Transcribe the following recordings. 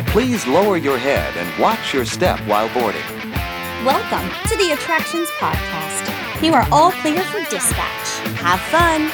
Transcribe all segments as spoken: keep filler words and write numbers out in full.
Please lower your head and watch your step while boarding. Welcome to the Attractions Podcast. You are all clear for dispatch. Have fun!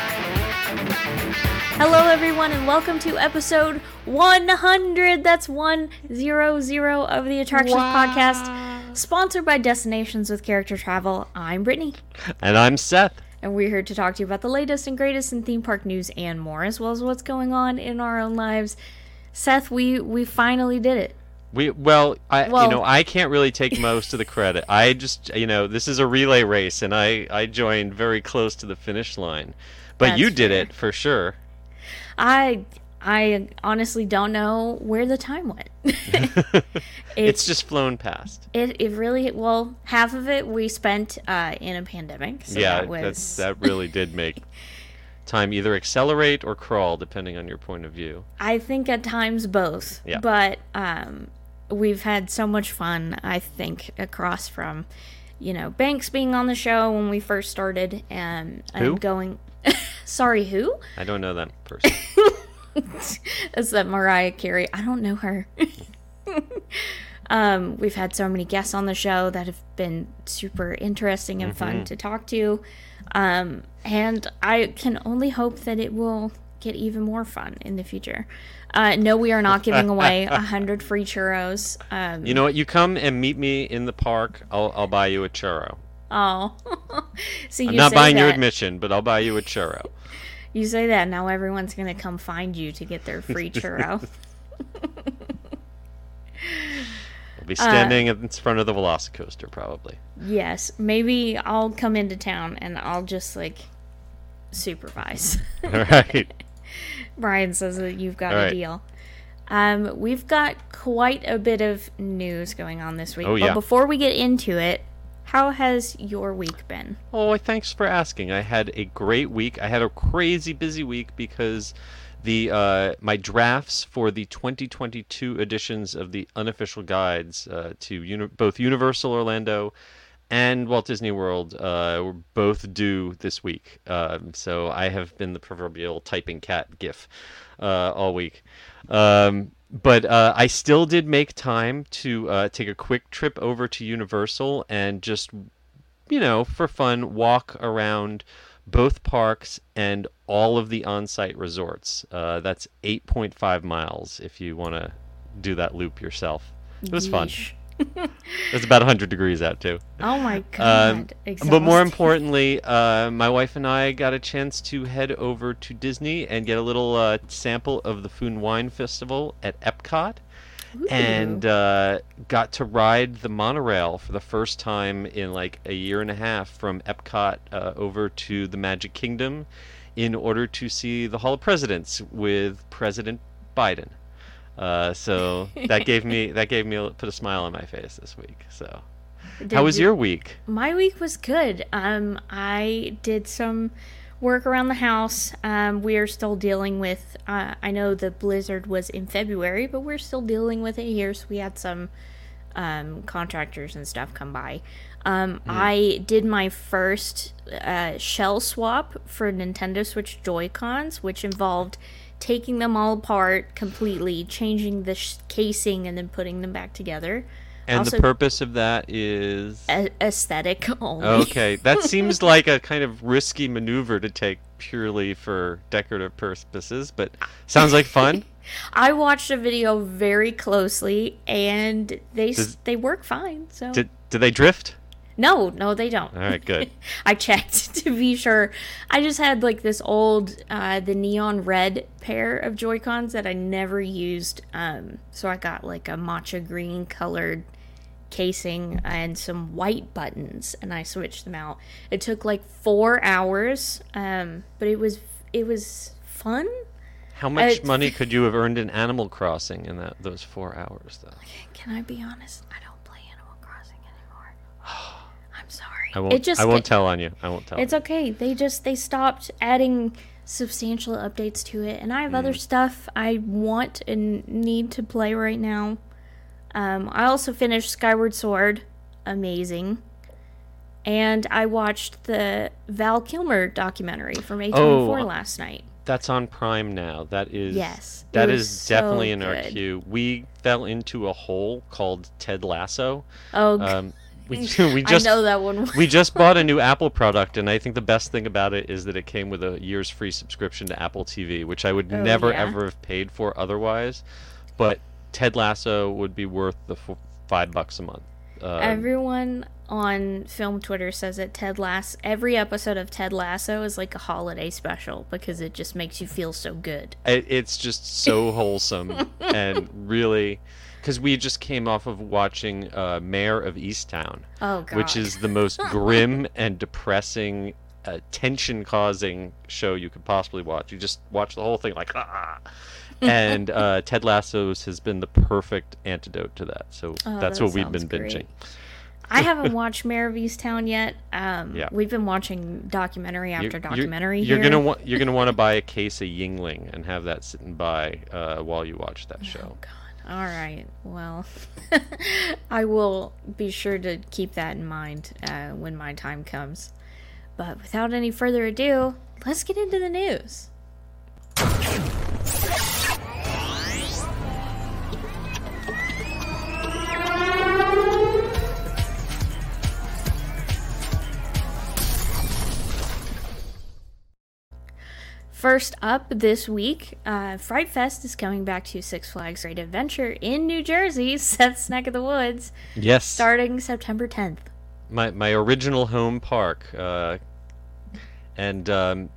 Hello everyone and welcome to episode one hundred, that's one hundred of the Attractions wow. Podcast, sponsored by Destinations with Character Travel. I'm Brittany. And I'm Seth. And we're here to talk to you about the latest and greatest in theme park news and more, as well as what's going on in our own lives. Seth, we, we finally did it. We well, I well, you know, I can't really take most of the credit. I just, you know, this is a relay race, and I, I joined very close to the finish line. But That's you did fair. it, for sure. I I honestly don't know where the time went. it's, it's just flown past. It it really, well, half of it we spent uh, in a pandemic. So yeah, that, was... that's, that really did make time either accelerate or crawl, depending on your point of view. I think at times both. Yeah. But um, we've had so much fun, I think, across from, you know, Banks being on the show when we first started and, and who? going... Sorry, who? I don't know that person. It's that Mariah Carey. I don't know her. um, we've had so many guests on the show that have been super interesting and mm-hmm. fun to talk to. Um, and I can only hope that it will get even more fun in the future. Uh, no, we are not giving away a hundred free churros. Um, you know what? You come and meet me in the park. I'll I'll buy you a churro. Oh, so you I'm not say buying that. your admission, but I'll buy you a churro. You say that, now everyone's going to come find you to get their free churro. I'll be standing uh, in front of the Velocicoaster, probably. Yes, maybe I'll come into town and I'll just, like, supervise. All right. Brian says that you've got All a right. deal. Um, we've got quite a bit of news going on this week. Oh, but yeah. before we get into it, how has your week been? Oh, thanks for asking. I had a great week. I had a crazy busy week because the uh, my drafts for the twenty twenty-two editions of the unofficial guides uh, to uni- both Universal Orlando and Walt Disney World uh, were both due this week. Um, so I have been the proverbial typing cat gif uh, all week. Um, But uh, I still did make time to uh, take a quick trip over to Universal and just, you know, for fun, walk around both parks and all of the on-site resorts. Uh, that's eight point five miles if you want to do that loop yourself. It was fun. It's about one hundred degrees out, too. Oh, my God. Um, but more importantly, uh, my wife and I got a chance to head over to Disney and get a little uh, sample of the Food and Wine Festival at Epcot. Ooh. And uh, got to ride the monorail for the first time in like a year and a half from Epcot uh, over to the Magic Kingdom in order to see the Hall of Presidents with President Biden. Uh, so that gave me that gave me a, put a smile on my face this week. So, did how was you, your week? My week was good. Um, I did some work around the house. Um, we are still dealing with. Uh, I know the blizzard was in February, but we're still dealing with it here. So we had some um, contractors and stuff come by. Um, mm. I did my first uh, shell swap for Nintendo Switch Joy-Cons, which involved taking them all apart completely, changing the sh- casing, and then putting them back together. And also, the purpose of that is? A- aesthetic only. Okay, that seems like a kind of risky maneuver to take purely for decorative purposes, but sounds like fun. I watched a video very closely, and they Does, they work fine. So did do they drift? No, no, they don't. All right, good. I checked to be sure. I just had like this old, uh, the neon red pair of Joy-Cons that I never used. Um, so I got like a matcha green colored casing and some white buttons, and I switched them out. It took like four hours, um, but it was it was fun. How much uh, money could you have earned in Animal Crossing in that those four hours, though? Can I be honest? I don't play Animal Crossing anymore. I'm sorry. I won't. It just, I won't it, tell on you. I won't tell. It's you. okay. They just they stopped adding substantial updates to it, and I have mm. other stuff I want and need to play right now. Um, I also finished Skyward Sword, amazing, and I watched the Val Kilmer documentary from A twenty-four oh, last night. That's on Prime now. That is Yes, it that was is definitely so in our good. queue. We fell into a hole called Ted Lasso. Oh, Um, we we just I know that one. we just bought a new Apple product, and I think the best thing about it is that it came with a year's free subscription to Apple T V, which I would Oh, never yeah? ever have paid for otherwise. But Ted Lasso would be worth the f- five bucks a month. Um, Everyone on film Twitter says that Ted Lasso, every episode of Ted Lasso is like a holiday special because it just makes you feel so good. it, it's just so wholesome and really, because we just came off of watching uh, Mayor of Easttown, Oh god. which is the most grim and depressing, uh, tension-causing show you could possibly watch. You just watch the whole thing like ah. And uh, Ted Lasso's has been the perfect antidote to that. So Oh, that's that what we've been sounds great. binging. I haven't watched Mayor of Easttown yet. Um, Yeah. We've been watching documentary after You're- documentary You're, you're here. gonna want you're gonna want to buy a case of Yingling and have that sitting by uh, while you watch that show. Oh god. All right. Well, I will be sure to keep that in mind uh, when my time comes. But without any further ado, let's get into the news. First up this week, uh, Fright Fest is coming back to Six Flags Great Adventure in New Jersey, Seth's neck of the woods, Yes, starting September tenth. my my original home park, uh, and um,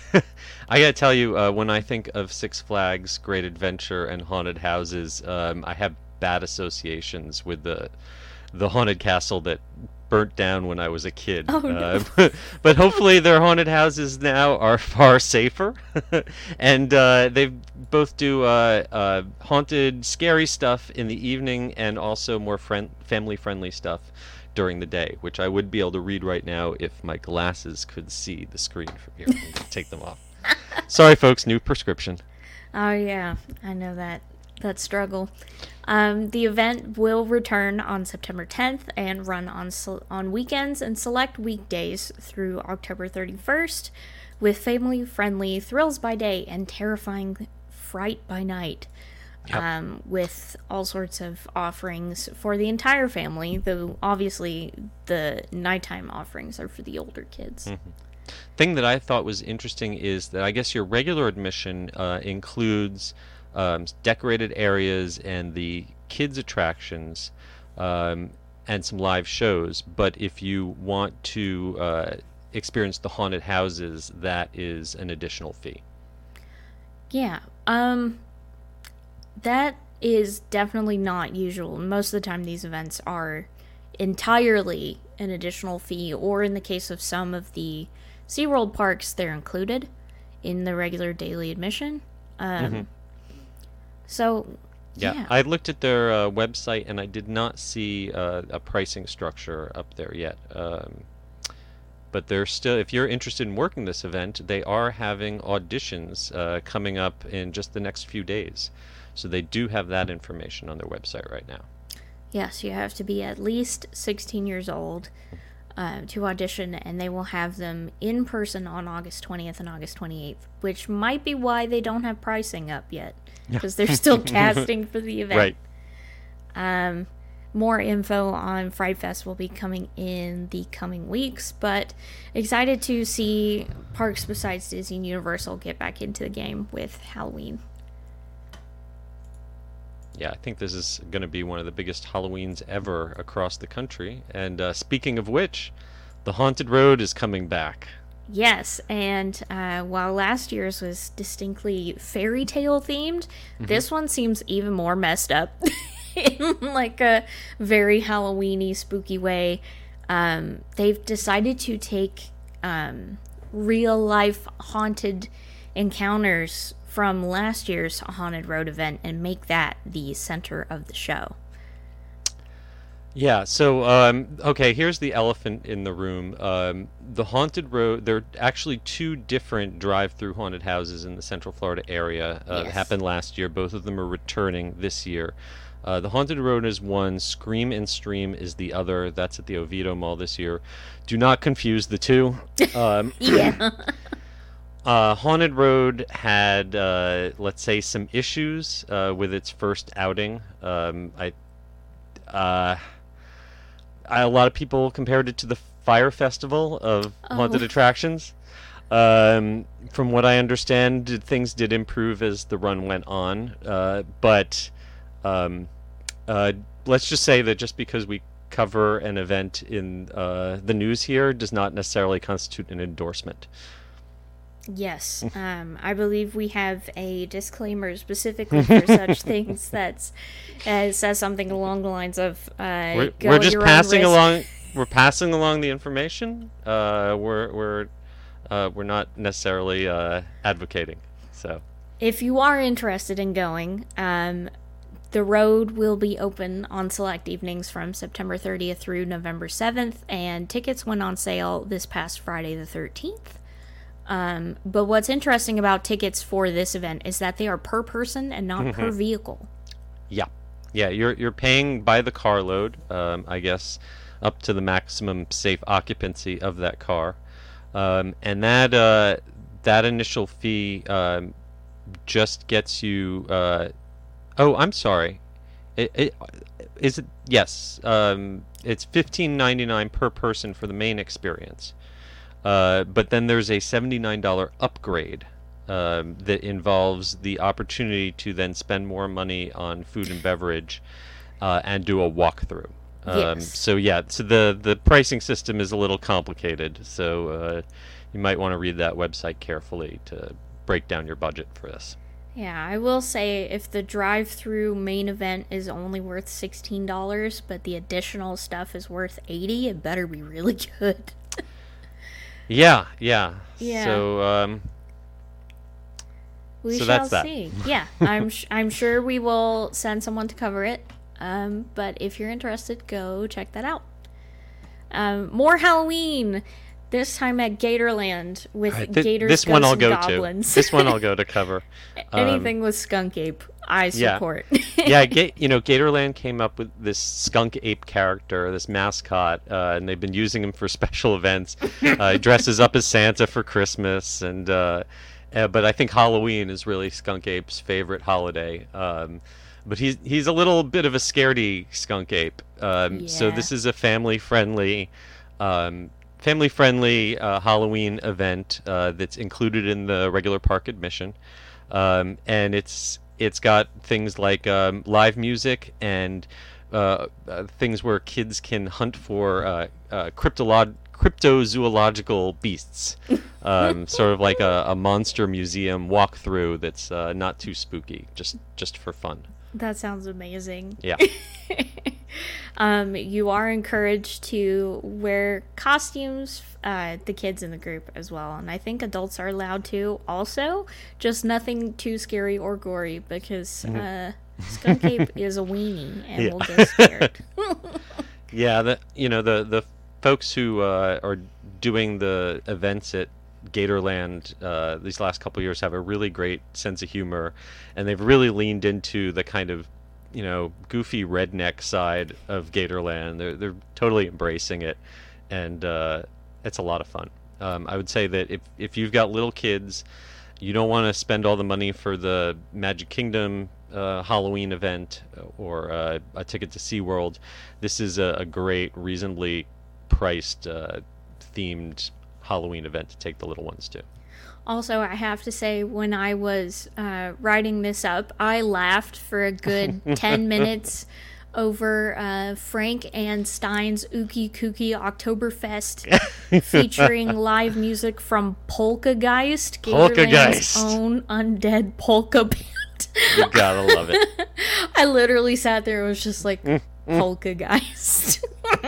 I gotta tell you, uh, when I think of Six Flags Great Adventure and haunted houses, um, I have bad associations with the the haunted castle that burnt down when I was a kid. Oh, no. Uh, but hopefully their haunted houses now are far safer, and uh, they both do uh, uh, haunted, scary stuff in the evening, and also more friend family-friendly stuff during the day, which I would be able to read right now if my glasses could see the screen from here. I'm gonna take them off. Sorry, folks. New prescription. Oh yeah, I know that that struggle. Um, the event will return on September tenth and run on se- on weekends and select weekdays through October thirty-first, with family-friendly thrills by day and terrifying fright by night. Yep. Um, with all sorts of offerings for the entire family, though obviously the nighttime offerings are for the older kids. Thing that I thought was interesting is that I guess your regular admission uh, includes um, decorated areas and the kids attractions um, and some live shows. But if you want to uh, experience the haunted houses, that is an additional fee. Yeah, um, that is definitely not usual. Most of the time, these events are entirely an additional fee, or in the case of some of the SeaWorld parks, they're included in the regular daily admission. Um, So, Yeah, yeah. I looked at their uh, website and I did not see uh, a pricing structure up there yet. Um, but they're still, if you're interested in working this event, they are having auditions uh, coming up in just the next few days. So they do have that information on their website right now. Yes, you have to be at least sixteen years old uh, to audition, and they will have them in person on August twentieth and August twenty-eighth, which might be why they don't have pricing up yet, because they're still casting for the event. Right. Um, more info on Fright Fest will be coming in the coming weeks, but excited to see parks besides Disney and Universal get back into the game with Halloween. Yeah, I think this is going to be one of the biggest Halloweens ever across the country. And uh, speaking of which, the Haunted Road is coming back. Yes, and uh, while last year's was distinctly fairy tale themed, this one seems even more messed up in like a very Halloween-y, spooky way. Um, they've decided to take um, real-life haunted encounters from last year's Haunted Road event and make that the center of the show. Yeah, so, um, okay, here's the elephant in the room. Um, the Haunted Road, there are actually two different drive-through haunted houses in the Central Florida area. Uh, Yes. that happened last year. Both of them are returning this year. Uh, the Haunted Road is one, Scream and Stream is the other. That's at the Oviedo Mall this year. Do not confuse the two. Um, Yeah. Uh, Haunted Road had, uh, let's say, some issues uh, with its first outing. Um, I, uh, I, a lot of people compared it to the Fire Festival of haunted Oh. attractions. Um, from what I understand, did- things did improve as the run went on. Uh, but um, uh, let's just say that just because we cover an event in uh, the news here does not necessarily constitute an endorsement. Yes, um, I believe we have a disclaimer specifically for such things that's uh, says something along the lines of uh, We're, go we're at just your own passing risk. along. We're passing along the information. Uh, we're we're uh, we're not necessarily uh, advocating. So If you are interested in going, um, the road will be open on select evenings from September thirtieth through November seventh, and tickets went on sale this past Friday the thirteenth. Um, but what's interesting about tickets for this event is that they are per person and not per vehicle. yeah, yeah, you're you're paying by the carload. Um, I guess up to the maximum safe occupancy of that car, um, and that uh, that initial fee um, just gets you. Uh, oh, I'm sorry. It, it is it yes. Um, it's fifteen ninety-nine per person for the main experience. Uh, but then there's a seventy-nine dollars upgrade um, that involves the opportunity to then spend more money on food and beverage uh, and do a walkthrough. Um, Yes. So yeah, so the, the pricing system is a little complicated. So uh, you might want to read that website carefully to break down your budget for this. Yeah, I will say if the drive-through main event is only worth sixteen dollars, but the additional stuff is worth eighty dollars, it better be really good. Yeah, yeah. Yeah. So um, We So shall that's that. see. Yeah, I'm sh- I'm sure we will send someone to cover it. Um, but if you're interested, go check that out. Um, more Halloween. This time at Gatorland with all right, thi- Gators, this one Ghosts, I'll and go Goblins. to. This one I'll go to cover. Um, Anything with Skunk Ape, I yeah. support. yeah, Ga- you know, Gatorland came up with this skunk ape character, this mascot, uh, and they've been using him for special events. Uh, he dresses up as Santa for Christmas, and uh, uh, but I think Halloween is really Skunk Ape's favorite holiday. Um, but he's he's a little bit of a scaredy skunk ape. Um, So Yeah. this is a family-friendly. Um, family-friendly uh, Halloween event uh, that's included in the regular park admission, um, and it's it's got things like um, live music and uh, uh, things where kids can hunt for uh, uh, cryptolog- cryptozoological beasts, um, sort of like a, a monster museum walkthrough that's uh, not too spooky, just just for fun. That sounds amazing. Yeah. Um, you are encouraged to wear costumes, uh, the kids in the group as well, and I think adults are allowed to also, just nothing too scary or gory because uh, Skunk Ape is a weenie and Yeah. will get scared. Yeah, the you know the the folks who uh, are doing the events at Gatorland uh, these last couple years have a really great sense of humor, and they've really leaned into the kind of you know goofy redneck side of Gatorland. They're they're totally embracing it, and uh, it's a lot of fun. Um, I would say that if if you've got little kids, you don't want to spend all the money for the Magic Kingdom uh, Halloween event or uh, a ticket to SeaWorld. This is a, a great, reasonably priced uh, themed Halloween event to take the little ones to. Also, I have to say, when I was uh, writing this up, I laughed for a good ten minutes over uh, Frank and Stein's Ookie Kookie Oktoberfest featuring live music from Polkageist, Gatorland's Polkageist. own undead polka band. You gotta love it. I literally sat there and was just like, Polkageist.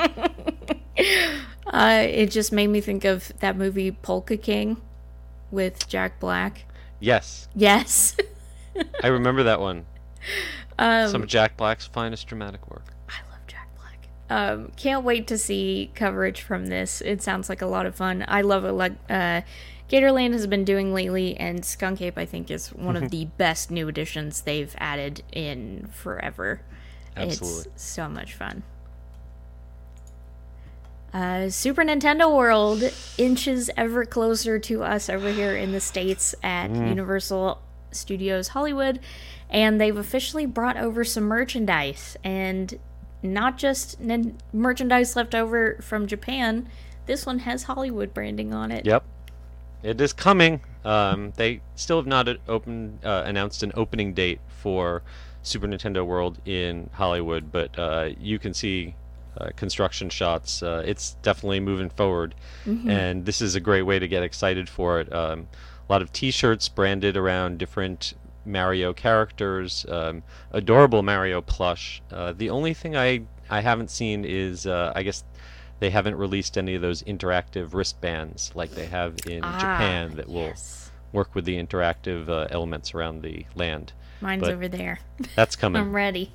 uh, it just made me think of that movie Polka King with Jack Black. Yes, Yes. I remember that one. um, Some of Jack Black's finest dramatic work. I love Jack Black. Um, can't wait to see coverage from this. It sounds like a lot of fun. I love it. Like uh, Gatorland has been doing lately, and Skunk Ape I think is one of the best new additions they've added in forever. Absolutely. It's so much fun. Uh, Super Nintendo World inches ever closer to us over here in the States at Mm. Universal Studios Hollywood, and they've officially brought over some merchandise, and not just nin- merchandise left over from Japan. This one has Hollywood branding on it. Yep. It is coming. Um, they still have not open, uh, announced an opening date for Super Nintendo World in Hollywood, but uh, you can see uh, construction shots. Uh, it's definitely moving forward, Mm-hmm. and this is a great way to get excited for it. Um, a lot of T-shirts branded around different Mario characters, um, adorable Mario plush. Uh, the only thing I I haven't seen is uh, I guess they haven't released any of those interactive wristbands like they have in Ah, Japan that will yes. work with the interactive uh, elements around the land. Mine's but- over there. That's I'm coming. ready.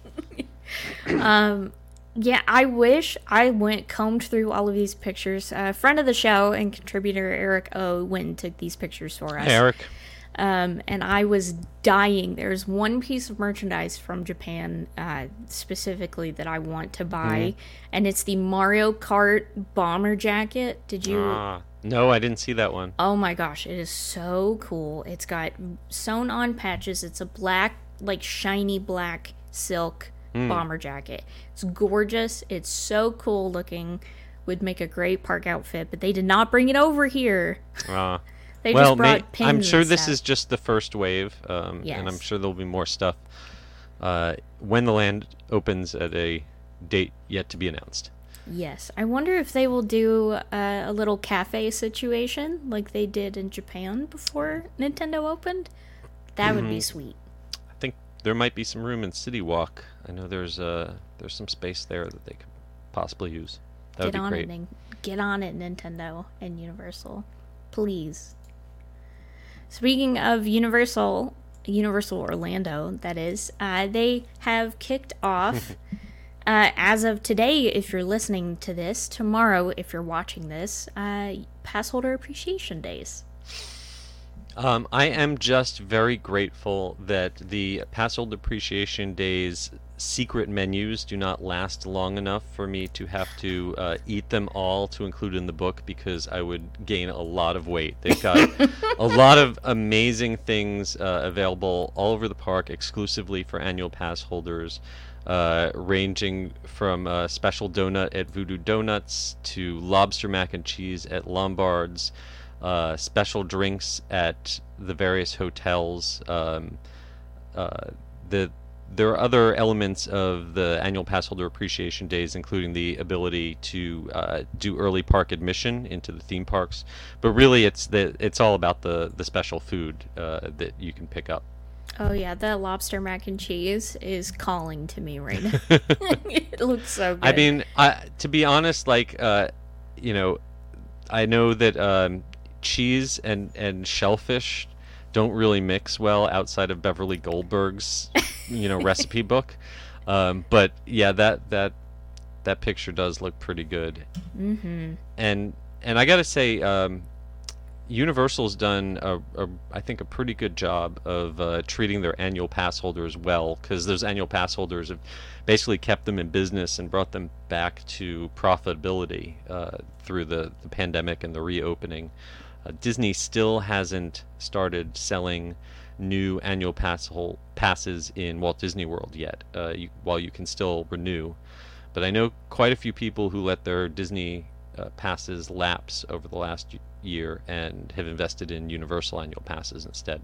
um, yeah, I wish I went combed through all of these pictures. A uh, friend of the show and contributor Eric O went and took these pictures for us. Hey, Eric. Um, and I was dying. There's one piece of merchandise from Japan uh, specifically that I want to buy, and it's the Mario Kart bomber jacket. Did you? Ah, no, I didn't see that one. Oh my gosh, it is so cool. It's got sewn on patches. It's a black, like shiny black silk bomber jacket. It's gorgeous. It's so cool looking. Would make a great park outfit, but they did not bring it over here. Uh, They well, just brought may- pins I'm sure and this stuff. is just the first wave, um, and I'm Yes. sure there'll be more stuff uh, when the land opens at a date yet to be announced. Yes, I wonder if they will do uh, a little cafe situation like they did in Japan before Nintendo opened. That would be sweet. I think there might be some room in City Walk. I know there's uh, there's some space there that they could possibly use. That would Get be on great. it, Nin- get on it, Nintendo and Universal, please. Speaking of Universal, Universal Orlando, that is, uh, they have kicked off. Uh, as of today, if you're listening to this, tomorrow, if you're watching this, uh, pass holder appreciation days. Um, I am just very grateful that the Passhold Appreciation Days secret menus do not last long enough for me to have to uh, eat them all to include in the book, because I would gain a lot of weight. They've got a lot of amazing things uh, available all over the park exclusively for annual pass holders, uh, ranging from a special donut at Voodoo Donuts to lobster mac and cheese at Lombard's, uh, special drinks at the various hotels. Um, uh, the there are other elements of the annual pass holder appreciation days, including the ability to uh, do early park admission into the theme parks. But really, it's the it's all about the the special food uh, that you can pick up. Oh yeah, that lobster mac and cheese is calling to me right now. It looks so good. I mean, I, to be honest, like uh, you know, I know that um, cheese and and shellfish don't really mix well outside of Beverly Goldberg's, you know, recipe book. Um, but yeah, that that that picture does look pretty good. Mm-hmm. And and I gotta say, um, Universal's done a, a I think a pretty good job of uh, treating their annual pass holders well, because those annual pass holders have basically kept them in business and brought them back to profitability uh, through the, the pandemic and the reopening. Uh, Disney still hasn't started selling new annual pass hol- passes in Walt Disney World yet, uh, you, while you can still renew. But I know quite a few people who let their Disney uh, passes lapse over the last y- year and have invested in Universal annual passes instead.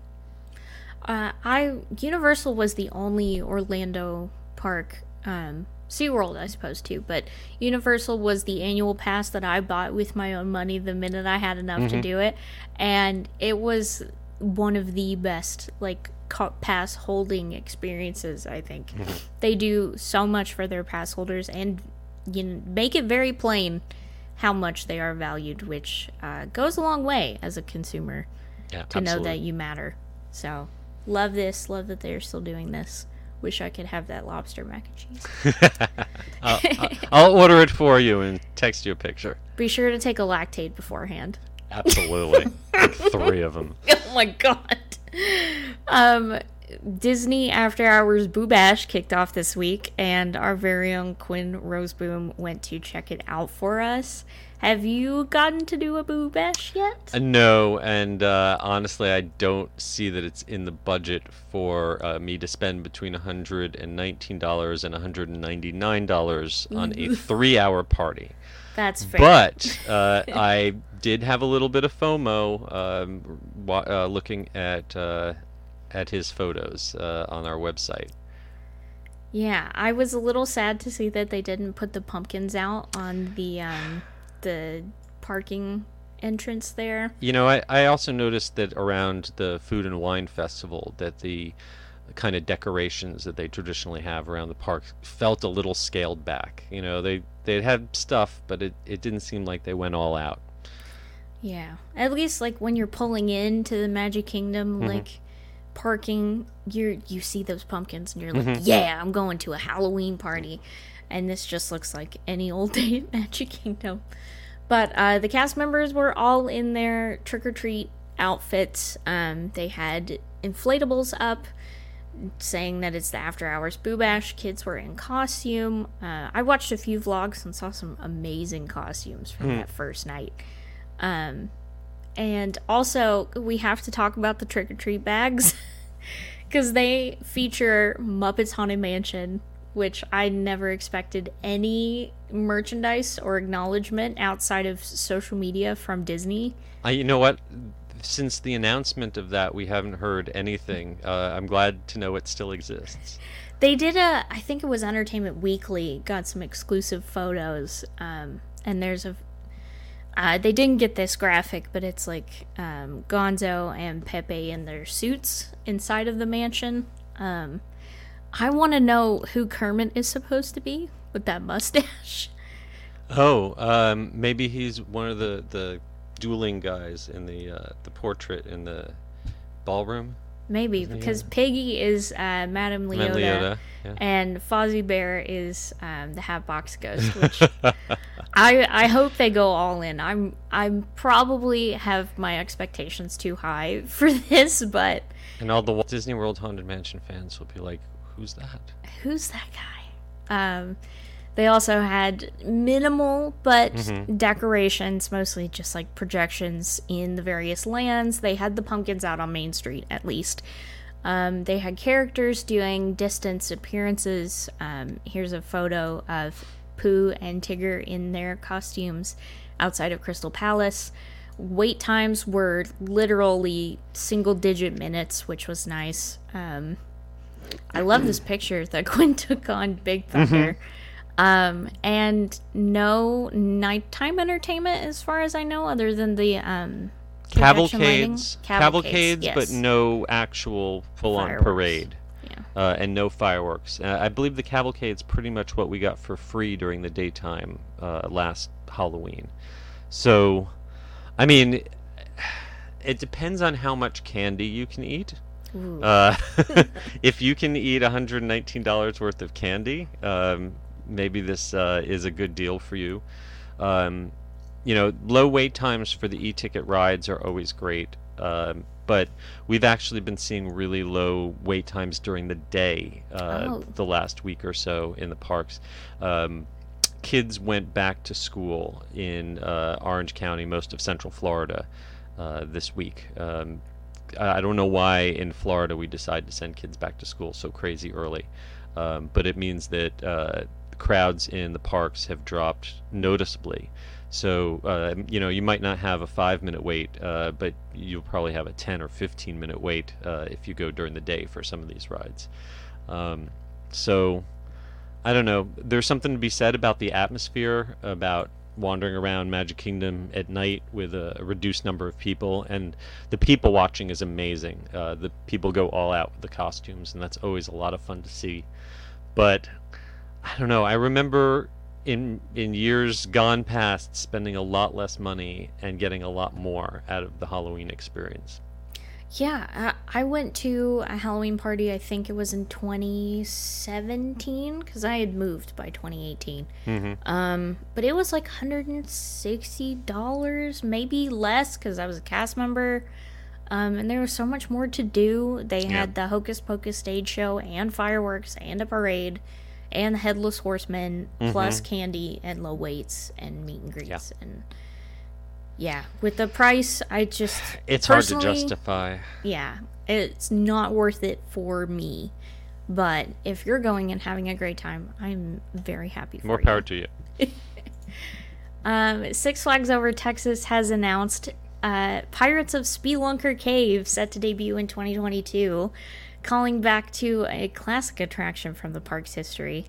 Uh, I Universal was the only Orlando park, um, SeaWorld I suppose too, but Universal was the annual pass that I bought with my own money the minute I had enough to do it, and it was one of the best like ca- pass holding experiences. I think they do so much for their pass holders, and you know, make it very plain how much they are valued, which uh, goes a long way as a consumer Yeah, to know absolutely. that you matter. So, love this. Love that they're still doing this. Wish I could have that lobster mac and cheese. I'll, I'll- I'll order it for you and text you a picture. Be sure to take a lactate beforehand. Absolutely. Like three of them. Oh my god. Um, Disney After Hours Boo Bash kicked off this week, and our very own Quinn Roseboom went to check it out for us. Have you gotten to do a Boo Bash yet? Uh, no, and uh, honestly, I don't see that it's in the budget for uh, me to spend between one hundred nineteen dollars and one hundred ninety-nine dollars on a three-hour party. That's fair. But uh, I did have a little bit of FOMO um, wa- uh, looking at uh, at his photos uh, on our website. Yeah, I was a little sad to see that they didn't put the pumpkins out on the um, the parking entrance there. You know, I, I also noticed that around the Food and Wine Festival that the kind of decorations that they traditionally have around the park felt a little scaled back. You know, they they had stuff, but it, it didn't seem like they went all out. Yeah, at least like when you're pulling into the Magic Kingdom, Mhm. like parking, you you see those pumpkins and you're like, Mhm. yeah, I'm going to a Halloween party. And this just looks like any old day at Magic Kingdom. But uh, the cast members were all in their trick-or-treat outfits. Um, they had inflatables up saying that it's the After Hours Boo Bash. Kids were in costume. Uh, I watched a few vlogs and saw some amazing costumes from Hmm. that first night. Um, and also, we have to talk about the trick-or-treat bags. Because they feature Muppets Haunted Mansion, which I never expected any merchandise or acknowledgement outside of social media from Disney. I, you know what? Since the announcement of that, we haven't heard anything. Uh, I'm glad to know it still exists. They did a, I think it was Entertainment Weekly, got some exclusive photos, um, and there's a, uh, they didn't get this graphic, but it's like um, Gonzo and Pepe in their suits inside of the mansion. Um, I want to know who Kermit is supposed to be with that mustache. Oh, um, maybe he's one of the, the dueling guys in the uh, the portrait in the ballroom. Maybe, Isn't he, because uh, Piggy is uh, Madame Leota, Madame Leota, yeah. and Fozzie Bear is um, the Hatbox Ghost, which I I hope they go all in. I'm I'm probably have my expectations too high for this, but And all the Walt Disney World Haunted Mansion fans will be like, who's that? who's that guy? Um, they also had minimal but Mhm. decorations, mostly just like projections in the various lands. They had the pumpkins out on Main Street, at least. Um, they had characters doing distance appearances. Um, here's a photo of Pooh and Tigger in their costumes outside of Crystal Palace. Wait times were literally single-digit minutes, which was nice. Um, I love this picture that Quinn took on Big Thunder. Um, and no nighttime entertainment as far as I know, other than the um, projection lighting. Cavalcades, cavalcades, yes. but no actual full-on Fireworks. parade. Yeah. Uh, and no fireworks. Uh, I believe the cavalcade's pretty much what we got for free during the daytime uh, last Halloween. So, I mean, it depends on how much candy you can eat. Ooh. Uh, if you can eat one hundred nineteen dollars worth of candy, um, maybe this uh, is a good deal for you. Um, you know, low wait times for the e-ticket rides are always great, um, but we've actually been seeing really low wait times during the day uh, Oh. the last week or so in the parks. Um, kids went back to school in uh, Orange County, most of Central Florida, uh, this week. Um, I I don't know why in Florida we decide to send kids back to school so crazy early, um, but it means that uh, crowds in the parks have dropped noticeably. So, uh, you know, you might not have a five-minute wait, uh, but you'll probably have a ten or fifteen-minute wait uh, if you go during the day for some of these rides. Um, so, I don't know. There's something to be said about the atmosphere, about wandering around Magic Kingdom at night with a, a reduced number of people, and the people watching is amazing. Uh, the people go all out with the costumes, and that's always a lot of fun to see. But I don't know. I remember in in years gone past spending a lot less money and getting a lot more out of the Halloween experience. Yeah, I, I went to a Halloween party, I think it was in twenty seventeen, because I had moved by twenty eighteen. Mm-hmm. Um, but it was like one hundred sixty dollars, maybe less, because I was a cast member. Um, and there was so much more to do. They Yeah. had the Hocus Pocus stage show and fireworks and a parade and the Headless Horseman plus candy and low weights and meet and greets. And yeah, with the price, I just It's hard to personally- justify. Yeah, it's not worth it for me. But if you're going and having a great time, I'm very happy for More you. power to you. Um, Six Flags Over Texas has announced uh, Pirates of Spelunker Cave set to debut in twenty twenty-two, calling back to a classic attraction from the park's history.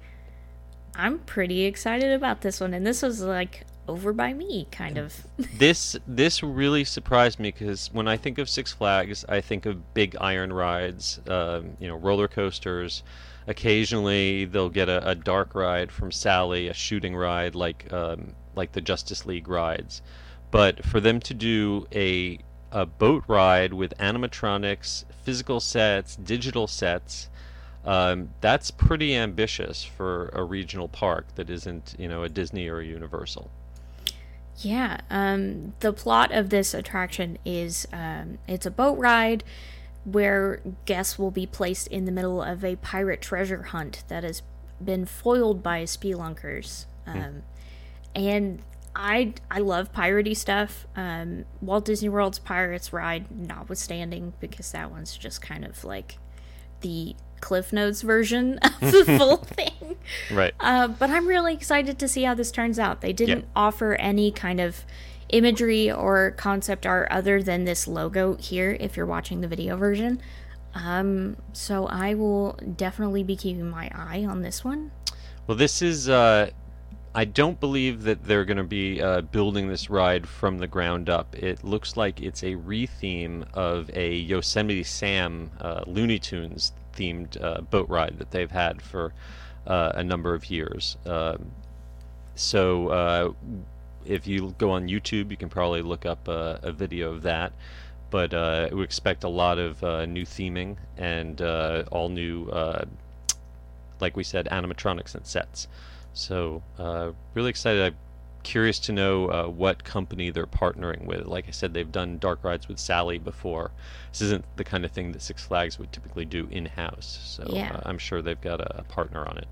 I'm pretty excited about this one, and this was like over by me, kind of. This this really surprised me because when I think of Six Flags, I think of big iron rides, um, you know, roller coasters. Occasionally, they'll get a, a dark ride from Sally, a shooting ride like um, like the Justice League rides. But for them to do a a boat ride with animatronics, physical sets, digital sets, um, that's pretty ambitious for a regional park that isn't, you know, a Disney or a Universal. Yeah, um, the plot of this attraction is um, it's a boat ride where guests will be placed in the middle of a pirate treasure hunt that has been foiled by spelunkers. Um, and I I love piratey stuff. Um, Walt Disney World's Pirates ride notwithstanding, because that one's just kind of like the Cliff Notes version of the full thing. Right. Uh, but I'm really excited to see how this turns out. They didn't Yeah. offer any kind of imagery or concept art other than this logo here if you're watching the video version. Um, so I will definitely be keeping my eye on this one. Well, this is, uh, I don't believe that they're going to be uh, building this ride from the ground up. It looks like it's a re-theme of a Yosemite Sam uh, Looney Tunes themed uh, boat ride that they've had for uh, a number of years. Um, so uh, if you go on YouTube, you can probably look up uh, a video of that. But uh, we expect a lot of uh, new theming and uh, all new, uh, like we said, animatronics and sets. So uh, really excited. I'm curious to know uh, what company they're partnering with. Like I said, they've done dark rides with Sally before. This isn't the kind of thing that Six Flags would typically do in-house. So Yeah. uh, I'm sure they've got a, a partner on it.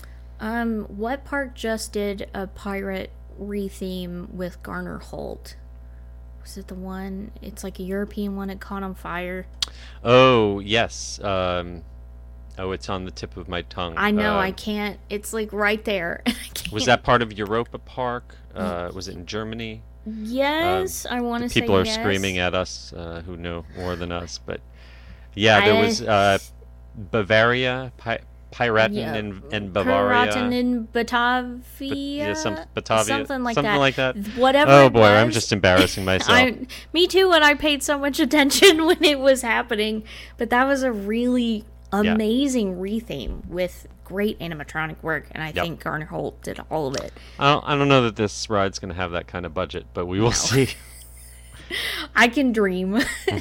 Um, what park just did a pirate re-theme with Garner Holt? Was it the one? It's like a European one. It caught on fire. Oh, yes. Um, oh, it's on the tip of my tongue. I know. Uh, I can't. It's like right there. I can't. Was that part of Europa Park? Uh, was it in Germany? Yes, I want to say People are yes. screaming at us uh, who know more than us. But yeah, there I- was uh, Bavaria, Pi- Piraten Yeah, and, and Bavaria. Piraten in Batavia. But- yeah, some, Batavia. Something like something that. like that. Whatever. Oh it boy, I'm was. just embarrassing myself. I, me too, and I paid so much attention when it was happening. But that was a really amazing re-theme with great animatronic work, and I Yep. think Garner Holt did all of it. I don't, I don't know that this ride's going to have that kind of budget, but we will see. I can dream.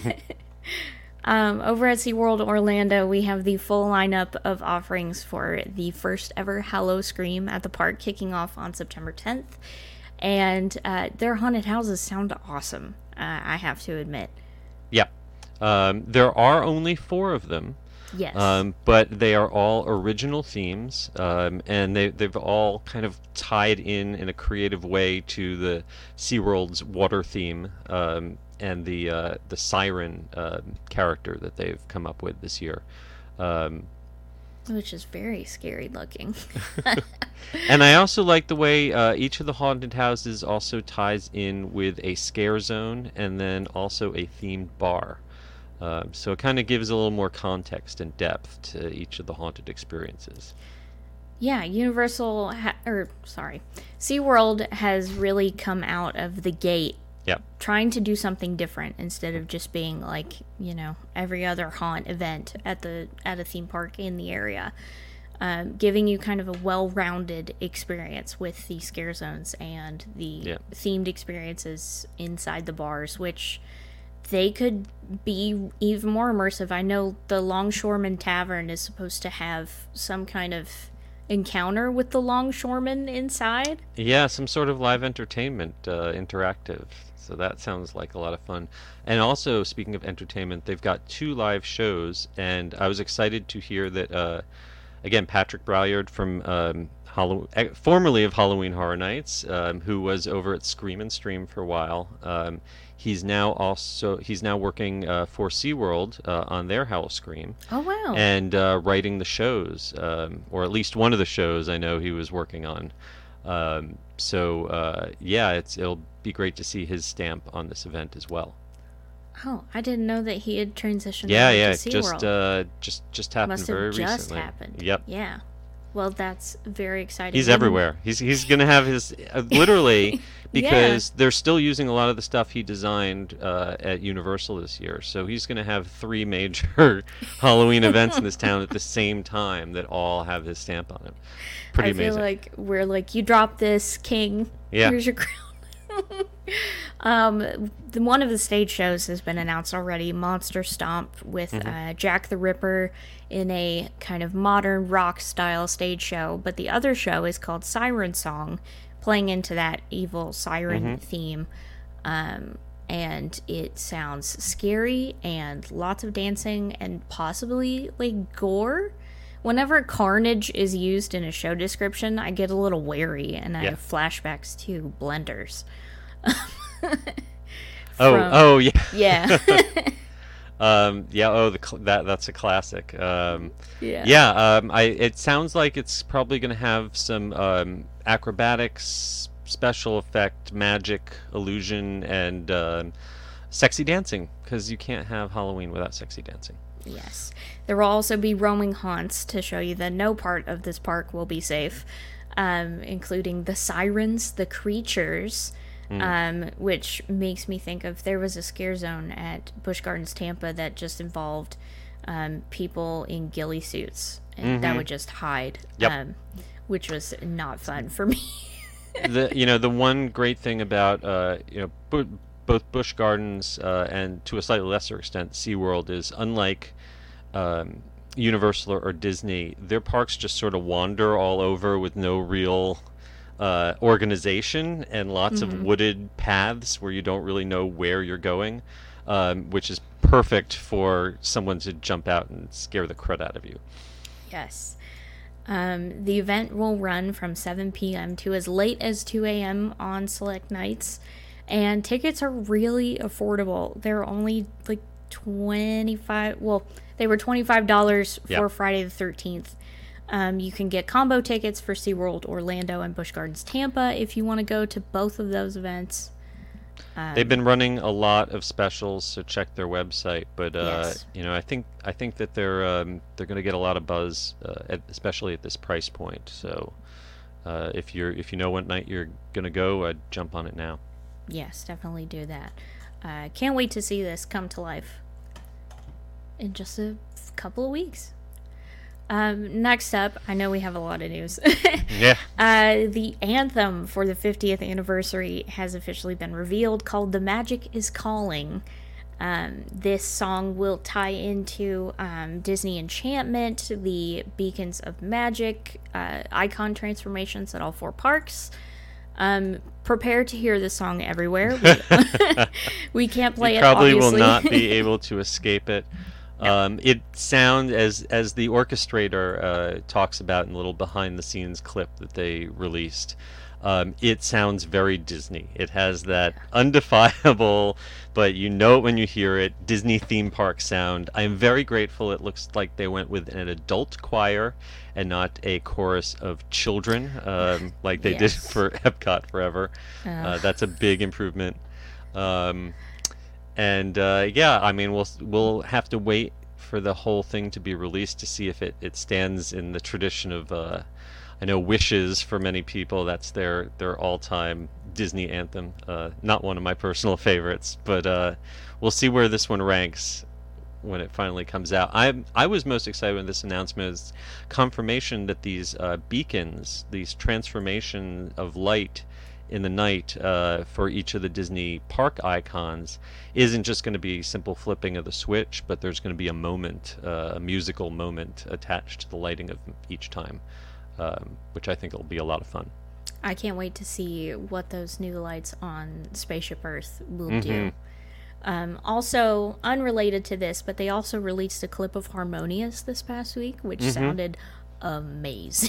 um, over at SeaWorld Orlando, we have the full lineup of offerings for the first ever Hallow Scream at the park, kicking off on September tenth. And uh, their haunted houses sound awesome, uh, I have to admit. Yeah. Um, there are only four of them. Yes. Um, but they are all original themes, um, and they, they've all kind of tied in in a creative way to the SeaWorld's water theme um, and the uh, the siren uh, character that they've come up with this year. Um, Which is very scary looking. and I also like the way uh, each of the haunted houses also ties in with a scare zone and then also a themed bar. Um, so it kind of gives a little more context and depth to each of the haunted experiences. Yeah, Universal, ha- or sorry, SeaWorld has really come out of the gate Yep. trying to do something different instead of just being like, you know, every other haunt event at the at a theme park in the area. Um, giving you kind of a well-rounded experience with the scare zones and the Yeah. themed experiences inside the bars, which they could be even more immersive. I know the Longshoreman Tavern is supposed to have some kind of encounter with the longshoremen inside. Yeah, some sort of live entertainment, uh, interactive. So that sounds like a lot of fun. And also, speaking of entertainment, they've got two live shows, and I was excited to hear that, uh, again, Patrick Braillard from um, Hallow- eh, formerly of Halloween Horror Nights, um, who was over at Scream and Stream for a while. Um, he's now also he's now working uh, for SeaWorld uh, on their Howl Scream. Oh, wow. And uh, writing the shows, um, or at least one of the shows I know he was working on. Um, so uh, yeah, it's it'll be great to see his stamp on this event as well. Oh, I didn't know that he had transitioned Yeah, over yeah, to just SeaWorld. uh, just just happened Must have very just recently. happened. Yep. Yeah. Well, that's very exciting. He's And- everywhere. He's he's gonna have his uh, literally because they're still using a lot of the stuff he designed uh, at Universal this year. So he's gonna have three major Halloween events in this town at the same time that all have his stamp on them. Pretty I amazing. feel like we're like, you drop this, king. Yeah. Here's your crown. um, the, one of the stage shows has been announced already. Monster Stomp with Mm-hmm. uh, Jack the Ripper in a kind of modern rock style stage show. But the other show is called Siren Song, playing into that evil siren Mm-hmm. theme. Um, and it sounds scary and lots of dancing and possibly like gore. Whenever carnage is used in a show description, I get a little wary and I Yeah. have flashbacks to Blenders. oh From- oh yeah. Yeah. Um, yeah. Oh, the cl- that that's a classic. Um, yeah. yeah. Um, I it sounds like it's probably going to have some um, acrobatics, special effect, magic, illusion, and um sexy dancing. Because you can't have Halloween without sexy dancing. Yes. There will also be roaming haunts to show you that no part of this park will be safe, um, including the sirens, the creatures, um, which makes me think of there was a scare zone at Busch Gardens Tampa that just involved um, people in ghillie suits and that would just hide, Yep. um, which was not fun for me. the you know the one great thing about uh, you know bu- both Busch Gardens uh, and to a slightly lesser extent SeaWorld is unlike um, Universal or Disney, their parks just sort of wander all over with no real uh, organization and lots of wooded paths where you don't really know where you're going, um, which is perfect for someone to jump out and scare the crud out of you. Yes. Um, the event will run from seven p.m. to as late as two a.m. on select nights, and tickets are really affordable. They're only like twenty-five, well, they were twenty-five dollars for Yeah. Friday the thirteenth. Um, you can get combo tickets for SeaWorld Orlando and Busch Gardens Tampa if you want to go to both of those events. They've been running a lot of specials, so check their website. But uh, Yes. you know, I think I think that they're um, they're going to get a lot of buzz, uh, at, especially at this price point. So uh, if you're if you know what night you're going to go, uh, jump on it now. Yes, definitely do that. Uh, can't wait to see this come to life in just a f- couple of weeks. Um, next up, I know we have a lot of news. Yeah. uh, the anthem for the fiftieth anniversary has officially been revealed, called "The Magic Is Calling." Um, this song will tie into um, Disney Enchantment, the Beacons of Magic, uh, icon transformations at all four parks. Um, prepare to hear this song everywhere. We, we can't play You it, probably obviously. will not be able to escape it. Um, it sounds as as the orchestrator uh, talks about in a little behind the scenes clip that they released. Um, it sounds very Disney. It has that undefinable, but you know it when you hear it, Disney theme park sound. I'm very grateful. It looks like they went with an adult choir and not a chorus of children, um, like they did Yes. for Epcot Forever. Uh, that's a big improvement. Um, and uh, yeah, I mean, we'll we'll have to wait for the whole thing to be released to see if it, it stands in the tradition of. Uh, I know Wishes for many people. That's their their all-time Disney anthem. Uh, not one of my personal favorites, but uh, we'll see where this one ranks when it finally comes out. I I was most excited when this announcement is confirmation that these uh, beacons, these transformation of light in the night uh, for each of the Disney park icons, isn't just going to be simple flipping of the switch, but there's going to be a moment, uh, a musical moment attached to the lighting of each time. um, which I think will be a lot of fun. I can't wait to see what those new lights on Spaceship Earth will Mm-hmm. do. Um, also, unrelated to this, but they also released a clip of Harmonious this past week, which Mm-hmm. sounded amazing.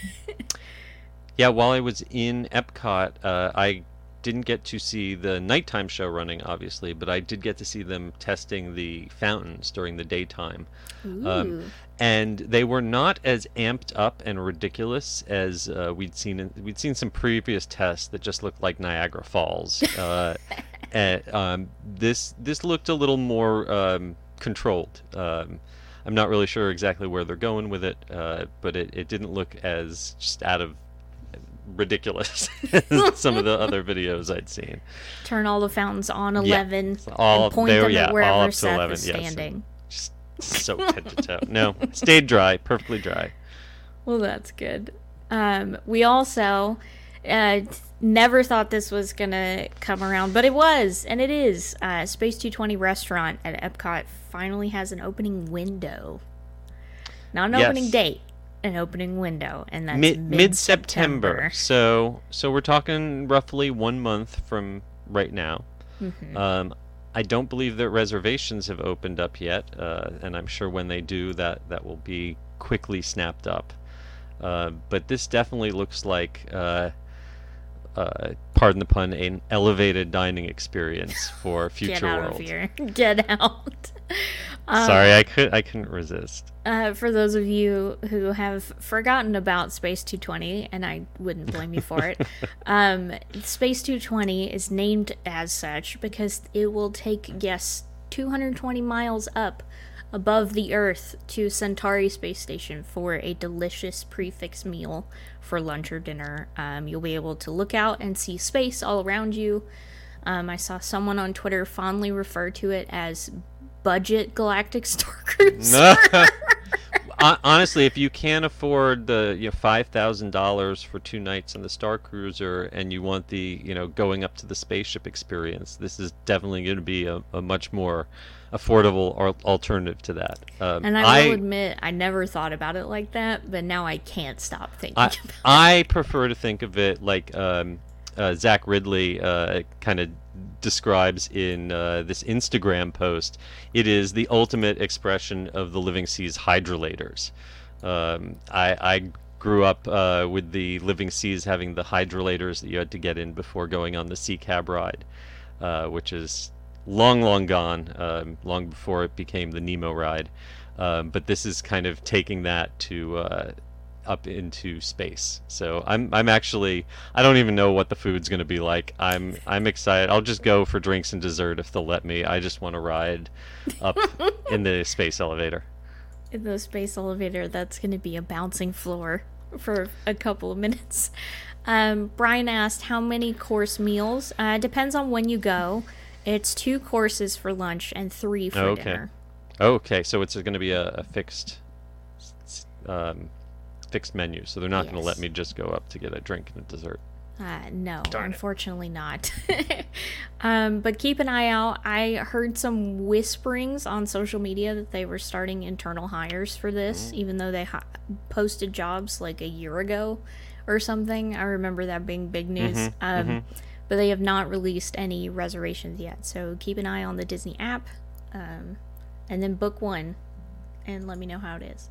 Yeah, while I was in Epcot, uh, I didn't get to see the nighttime show running, obviously, but I did get to see them testing the fountains during the daytime. Ooh. Um, and they were not as amped up and ridiculous as uh, we'd seen. In, we'd seen some previous tests that just looked like Niagara Falls. Uh, and, um, this this looked a little more um, controlled. Um, I'm not really sure exactly where they're going with it, uh, but it, it didn't look as just out of ridiculous as some of the other videos I'd seen. Turn all the fountains on eleven So all and point they were- them yeah, at all wherever up to Seth eleven, is yes. standing. Just soaked head to toe. No, stayed dry, perfectly dry. Well, that's good. Um, we also uh, never thought this was going to come around, but it was, and it is. Uh, Space two twenty restaurant at Epcot finally has an opening window. Not an Yes. opening date, an opening window, and that's Mid mid mid September. September. So so we're talking roughly one month from right now. Mm-hmm. Um, I don't believe that reservations have opened up yet, uh, and I'm sure when they do, that that will be quickly snapped up. Uh, but this definitely looks like, uh, uh, pardon the pun, an elevated dining experience for Future Get out World. of here. Get out. Um, Sorry, I could I couldn't resist. Uh, for those of you who have forgotten about Space two twenty, and I wouldn't blame you for it, um, Space two twenty is named as such because it will take guests two hundred twenty miles up above the Earth to Centauri Space Station for a delicious prefix meal for lunch or dinner. Um, you'll be able to look out and see space all around you. Um, I saw someone on Twitter fondly refer to it as budget Galactic Star Cruiser. Hon- Honestly, if you can't afford the you know, five thousand dollars for two nights on the Star Cruiser, and you want the you know going up to the spaceship experience, this is definitely going to be a, a much more affordable al- alternative to that. Um, And I will admit, I never thought about it like that, but now I can't stop thinking I, about it. I prefer to think of it like um, uh, Zach Ridley uh, kind of describes in uh, this Instagram post. It is the ultimate expression of the Living Seas hydrolators. Um, I, I grew up uh, with the Living Seas having the hydrolators that you had to get in before going on the Sea Cab ride, uh, which is long, long gone, um, long before it became the Nemo ride. Um, but this is kind of taking that to uh, up into space. So I'm I'm actually I don't even know what the food's going to be like. I'm I'm excited. I'll just go for drinks and dessert if they'll let me. I just want to ride up in the space elevator. In the space elevator, that's going to be a bouncing floor for a couple of minutes. Um, Brian asked how many course meals. Uh, depends on when you go. It's two courses for lunch and three for Okay. dinner. Okay, so it's going to be a, a fixed um, fixed menu. So they're not going to let Yes. me just go up to get a drink and a dessert. Uh, no, Darn it. unfortunately not. um, but keep an eye out. I heard some whisperings on social media that they were starting internal hires for this, even though they hi- posted jobs like a year ago or something. I remember that being big news. Mhm, um, mhm. But they have not released any reservations yet. So keep an eye on the Disney app, um, and then book one and let me know how it is.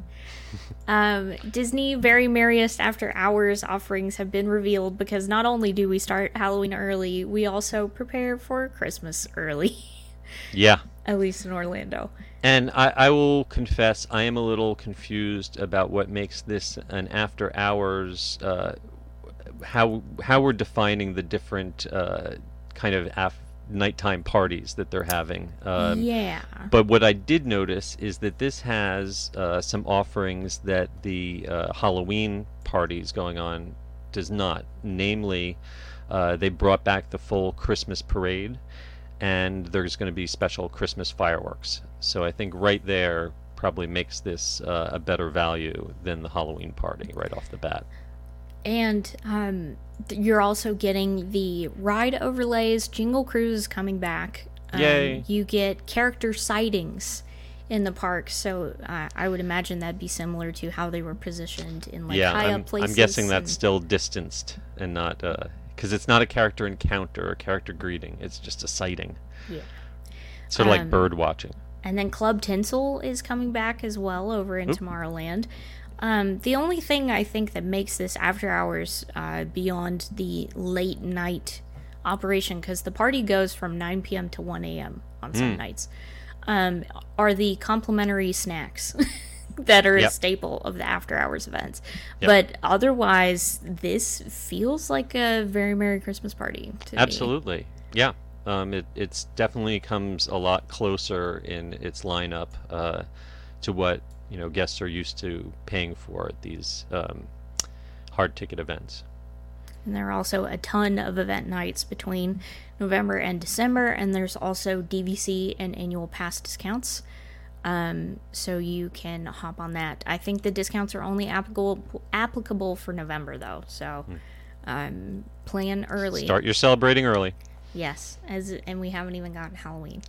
Um, Disney Very Merriest After Hours offerings have been revealed because not only do we start Halloween early, we also prepare for Christmas early, Yeah. at least in Orlando. And I, I will confess, I am a little confused about what makes this an after hours, uh, how how we're defining the different uh, kind of af- nighttime parties that they're having. Um, yeah. But what I did notice is that this has uh, some offerings that the uh, Halloween parties going on does not. Namely, uh, they brought back the full Christmas parade, and there's going to be special Christmas fireworks. So I think right there probably makes this uh, a better value than the Halloween party right off the bat. And um, th- you're also getting the ride overlays. Jingle Cruise is coming back. Um, Yay. You get character sightings in the park. So uh, I would imagine that'd be similar to how they were positioned in like yeah, high I'm, up places. I'm guessing that's and- still distanced and not because it's not a character encounter or character greeting. It's just a sighting. Yeah. Sort of like Um, bird watching. And then Club Tinsel is coming back as well over in Oop. Tomorrowland. Um, the only thing I think that makes this after hours uh, beyond the late night operation, because the party goes from nine p.m. to one a.m. on some Mm. nights, um, are the complimentary snacks that are Yep. a staple of the after hours events. Yep. But otherwise, this feels like a very Merry Christmas party to me. Absolutely. Yeah. Um, it it's definitely comes a lot closer in its lineup uh, to what you know guests are used to paying for at these um, hard ticket events. And there are also a ton of event nights between November and December, and there's also D V C and annual pass discounts. Um, so you can hop on that. I think the discounts are only applicable applicable for November though, so um, plan early. Start your celebrating early. Yes, as and we haven't even gotten Halloween.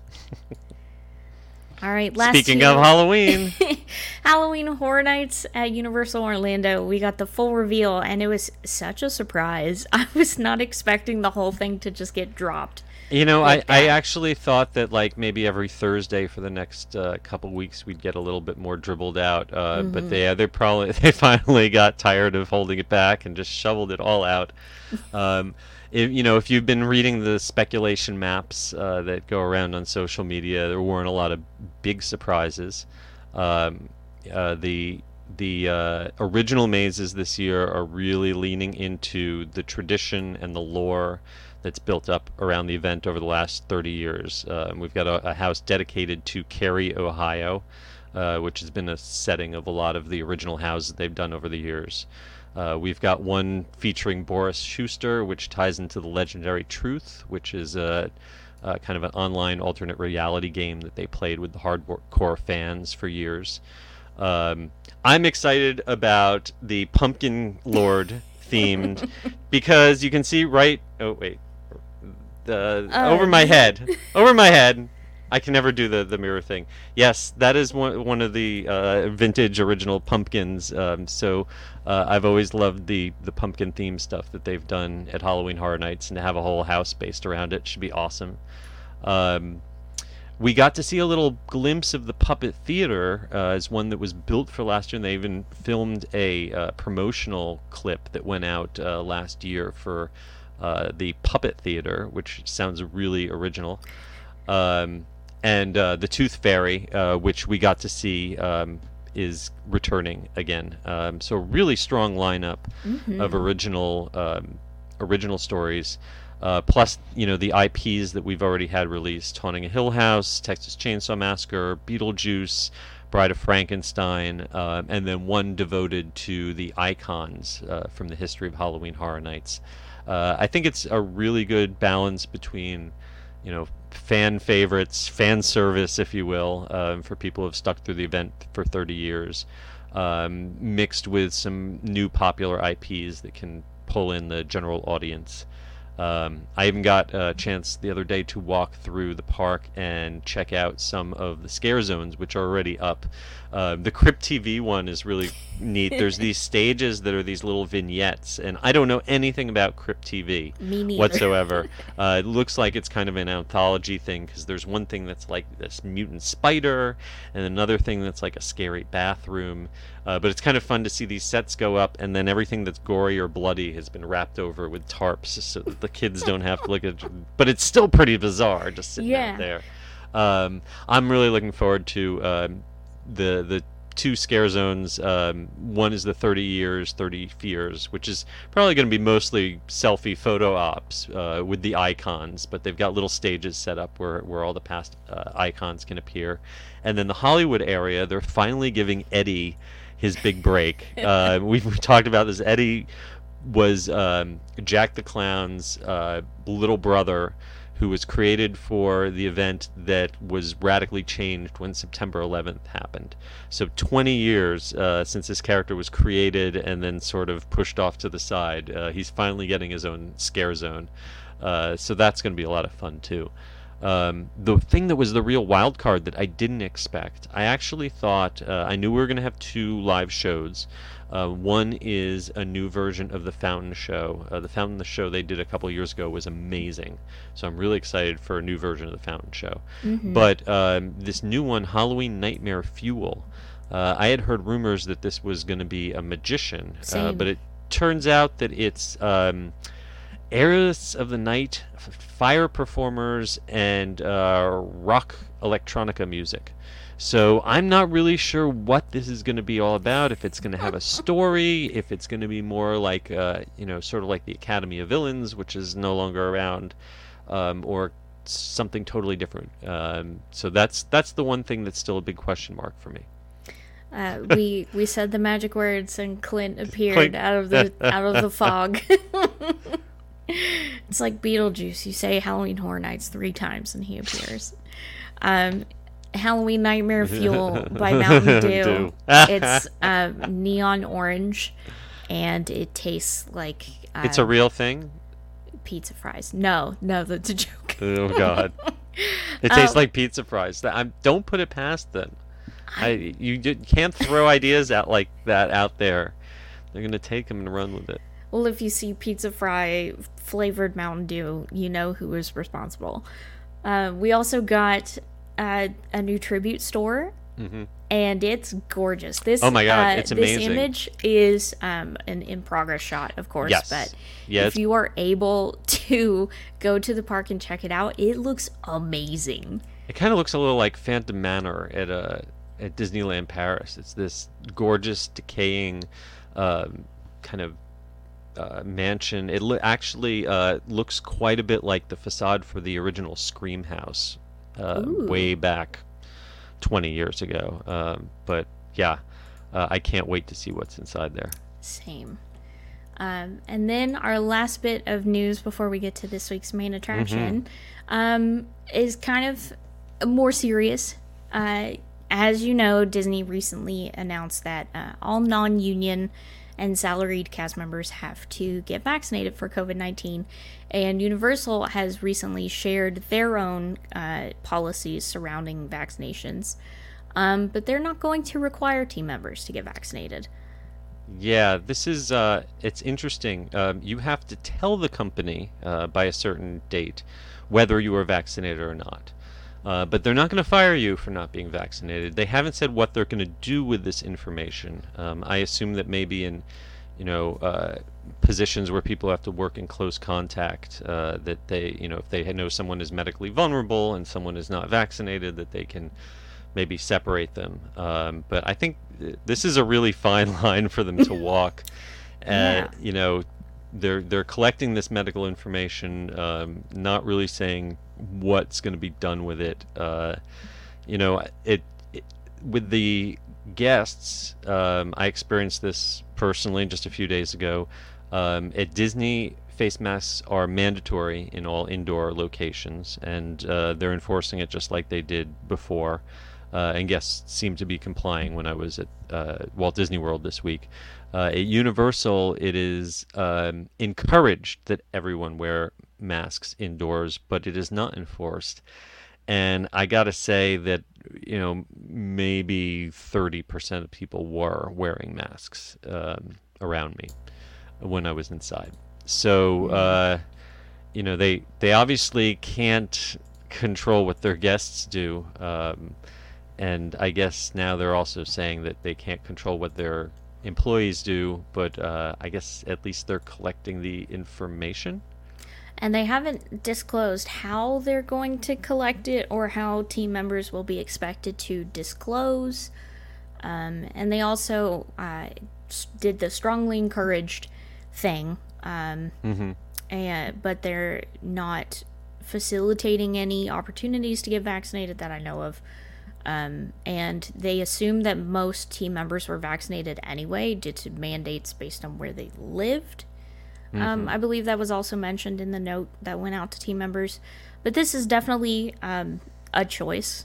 All right, last Speaking two- of Halloween, Halloween Horror Nights at Universal Orlando, we got the full reveal, and it was such a surprise. I was not expecting the whole thing to just get dropped. you know, like I, I that. actually thought that like maybe every Thursday for the next uh, couple weeks we'd get a little bit more dribbled out, uh, Mm-hmm. but they they probably they finally got tired of holding it back and just shoveled it all out. Um, if, you know, if you've been reading the speculation maps uh, that go around on social media, there weren't a lot of big surprises. Um, uh, the the uh, original mazes this year are really leaning into the tradition and the lore that's built up around the event over the last thirty years. Uh, we've got a, a house dedicated to Cary, Ohio, uh, which has been a setting of a lot of the original houses they've done over the years. Uh, we've got one featuring Boris Schuster, which ties into the legendary Truth, which is a, a kind of an online alternate reality game that they played with the hardcore fans for years. Um, I'm excited about the Pumpkin Lord themed because you can see right. Oh wait, the Uh, over my head, over my head. I can never do the, the mirror thing. Yes, that is one one of the uh, vintage original pumpkins. Um, so uh, I've always loved the the pumpkin theme stuff that they've done at Halloween Horror Nights, and to have a whole house based around it should be awesome. Um, we got to see a little glimpse of the Puppet Theater uh, as one that was built for last year, and they even filmed a uh, promotional clip that went out uh, last year for uh, the Puppet Theater, which sounds really original. Um, and uh, the Tooth Fairy, uh, which we got to see, um, is returning again. Um, so really strong lineup of original um, original stories. Uh, plus, you know, the I Ps that we've already had released: Haunting a Hill House, Texas Chainsaw Massacre, Beetlejuice, Bride of Frankenstein, uh, and then one devoted to the icons uh, from the history of Halloween Horror Nights. Uh, I think it's a really good balance between, you know, fan favorites, fan service, if you will, um, for people who have stuck through the event for thirty years, um, mixed with some new popular I Ps that can pull in the general audience. Um, I even got a chance the other day to walk through the park and check out some of the scare zones, which are already up. Uh, the Crypt T V one is really neat. There's these stages that are these little vignettes, and I don't know anything about Crypt T V Me neither. whatsoever. uh, it looks like it's kind of an anthology thing, because there's one thing that's like this mutant spider, and another thing that's like a scary bathroom. Uh, but it's kind of fun to see these sets go up, and then everything that's gory or bloody has been wrapped over with tarps so that the kids don't have to look at it. But it's still pretty bizarre just sitting Yeah. out there. Um, I'm really looking forward to um, the the two scare zones. Um, one is the thirty years, thirty fears, which is probably going to be mostly selfie photo ops uh, with the icons, but they've got little stages set up where, where all the past uh, icons can appear. And then the Hollywood area, they're finally giving Eddie his big break. Uh, we've, we talked about this. Eddie was um, Jack the Clown's uh, little brother, who was created for the event that was radically changed when September eleventh happened. So twenty years uh, since this character was created and then sort of pushed off to the side. Uh, he's finally getting his own scare zone. Uh, so that's going to be a lot of fun too. Um, the thing that was the real wild card that I didn't expect, I actually thought, uh, I knew we were going to have two live shows. Uh, one is a new version of the Fountain Show. Uh, the Fountain Show they did a couple years ago was amazing, so I'm really excited for a new version of the Fountain Show. Mm-hmm. But um, this new one, Halloween Nightmare Fuel, uh, I had heard rumors that this was going to be a magician, uh, Same. but it turns out that it's um, Aerialists of the Night, f- fire performers, and uh, rock electronica music. So I'm not really sure what this is going to be all about. If it's going to have a story, if it's going to be more like, uh, you know, sort of like the Academy of Villains, which is no longer around, um, or something totally different. Um, so that's that's the one thing that's still a big question mark for me. Uh, we we said the magic words and Clint appeared Clint. out of the out of the fog. It's like Beetlejuice. You say Halloween Horror Nights three times and he appears. Um, Halloween Nightmare Fuel by Mountain Dew. Dew. It's uh, neon orange, and it tastes like uh, It's a real thing? pizza fries. No, no, that's a joke. Oh, God. It tastes like pizza fries. Th- I'm, don't put it past them. I, you d- can't throw ideas out like that out there. They're going to take them and run with it. Well, if you see pizza fry flavored Mountain Dew, you know who is responsible. Uh, we also got uh, a new tribute store, Mm-hmm. and it's gorgeous. This Oh my God, uh, it's amazing. This image is um, an in progress shot, of course. Yes. But Yeah, if it's- you are able to go to the park and check it out, it looks amazing. It kind of looks a little like Phantom Manor at uh, at Disneyland Paris. It's this gorgeous, decaying um, kind of uh, mansion. It lo- actually uh, looks quite a bit like the facade for the original Scream house uh, Ooh. way back twenty years ago. Um, but yeah, uh, I can't wait to see what's inside there. Same. Um, and then our last bit of news before we get to this week's main attraction um, is kind of more serious. Uh, as you know, Disney recently announced that uh, all non-union and salaried cast members have to get vaccinated for covid nineteen, and Universal has recently shared their own uh, policies surrounding vaccinations, um, but they're not going to require team members to get vaccinated. Yeah, this is, uh, it's interesting. Um, you have to tell the company uh, by a certain date whether you are vaccinated or not. Uh, but they're not going to fire you for not being vaccinated. They haven't said what they're going to do with this information. Um, I assume that maybe in, you know, uh, positions where people have to work in close contact, uh, that they, you know, if they know someone is medically vulnerable and someone is not vaccinated, that they can maybe separate them. Um, but I think th- this is a really fine line for them to walk. uh, Yeah. You know, they're they're collecting this medical information, um, not really saying what's going to be done with it. Uh, you know, it, it with the guests. Um, I experienced this personally just a few days ago. Um, at Disney, face masks are mandatory in all indoor locations, and uh, they're enforcing it just like they did before. Uh, and guests seem to be complying when I was at uh, Walt Disney World this week. Uh, at Universal, it is um, encouraged that everyone wear masks indoors, but it is not enforced. And I gotta say that, you know, maybe thirty percent of people were wearing masks um, around me when I was inside. So, uh, you know, they they obviously can't control what their guests do. Um, and I guess now they're also saying that they can't control what their employees do, but uh, I guess at least they're collecting the information. And they haven't disclosed how they're going to collect it or how team members will be expected to disclose. Um, and they also uh, s- did the strongly encouraged thing, um, Mm-hmm. and, but they're not facilitating any opportunities to get vaccinated that I know of. Um, and they assume that most team members were vaccinated anyway due to mandates based on where they lived. Um, I believe that was also mentioned in the note that went out to team members. But this is definitely um, a choice,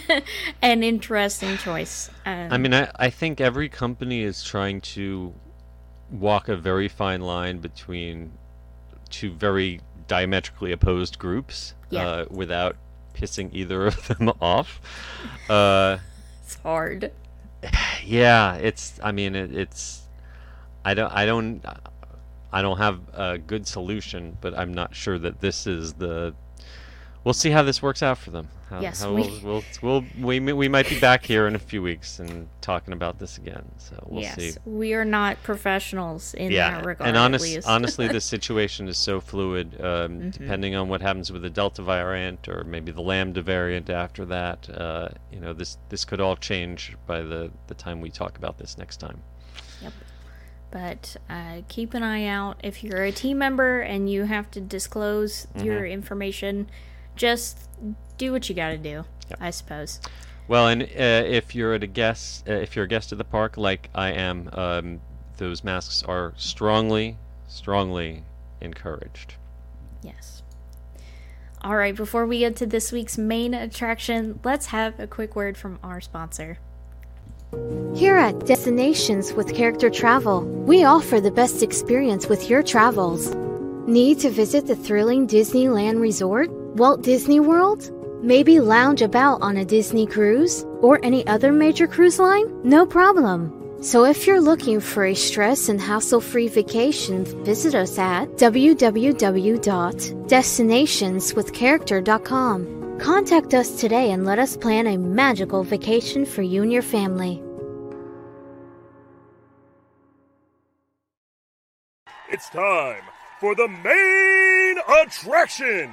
an interesting choice. Um, I mean, I, I think every company is trying to walk a very fine line between two very diametrically opposed groups Yeah. uh, without pissing either of them off. Uh, It's hard. yeah, it's. I mean, it, it's. I don't. I don't. I don't have a good solution, but I'm not sure that this is the. We'll see how this works out for them. How, Yes, how we- we'll, we'll, we'll we may- we might be back here in a few weeks and talking about this again. So we'll yes, see. we are not professionals in Yeah, that regard. and at honest, least. honestly, the situation is so fluid. Um, Mm-hmm. Depending on what happens with the Delta variant or maybe the Lambda variant after that, uh, you know, this this could all change by the the time we talk about this next time. Yep. But uh, keep an eye out. If you're a team member and you have to disclose your information, just do what you got to do. Yep. I suppose. Well, and uh, if you're at a guest, uh, if you're a guest at the park, like I am, um, those masks are strongly, strongly encouraged. Yes. All right. Before we get to this week's main attraction, let's have a quick word from our sponsor. Here at Destinations with Character Travel, we offer the best experience with your travels. Need to visit the thrilling Disneyland Resort, Walt Disney World? Maybe lounge about on a Disney cruise or any other major cruise line? No problem. So if you're looking for a stress and hassle-free vacation, visit us at w w w dot destinations with character dot com. Contact us today and let us plan a magical vacation for you and your family. It's time for the main attraction!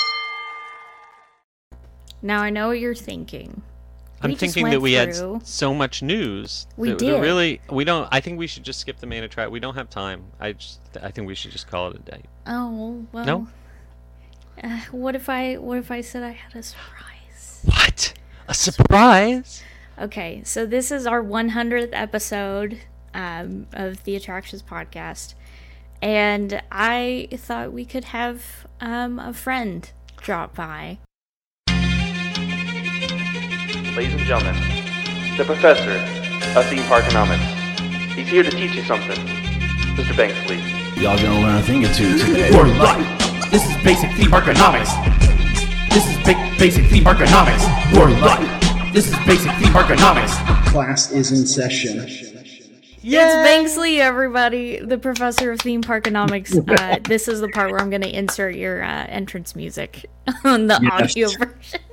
Now I know what you're thinking. I'm We just thinking went that we had through- s- so much news. We that, that did. really, we don't. I think we should just skip the main attraction. We don't have time. I just, I think we should just call it a day. Oh well. No? Uh, what if I what if I said I had a surprise? What? A surprise? Okay, so this is our one hundredth episode um, of the Attractions podcast, and I thought we could have um, a friend drop by. Ladies and gentlemen, the professor of theme parkonomics. He's here to teach you something. Mister Banks, please. Y'all gonna learn a thing or two today. For life. This is basic theme parkonomics. This is ba- basic theme parkonomics. For life. This is basic theme parkonomics. Class is in session. It's Banksley, everybody, the professor of theme parkonomics. Uh, this is the part where I'm going to insert your uh, entrance music on the Yes. audio version.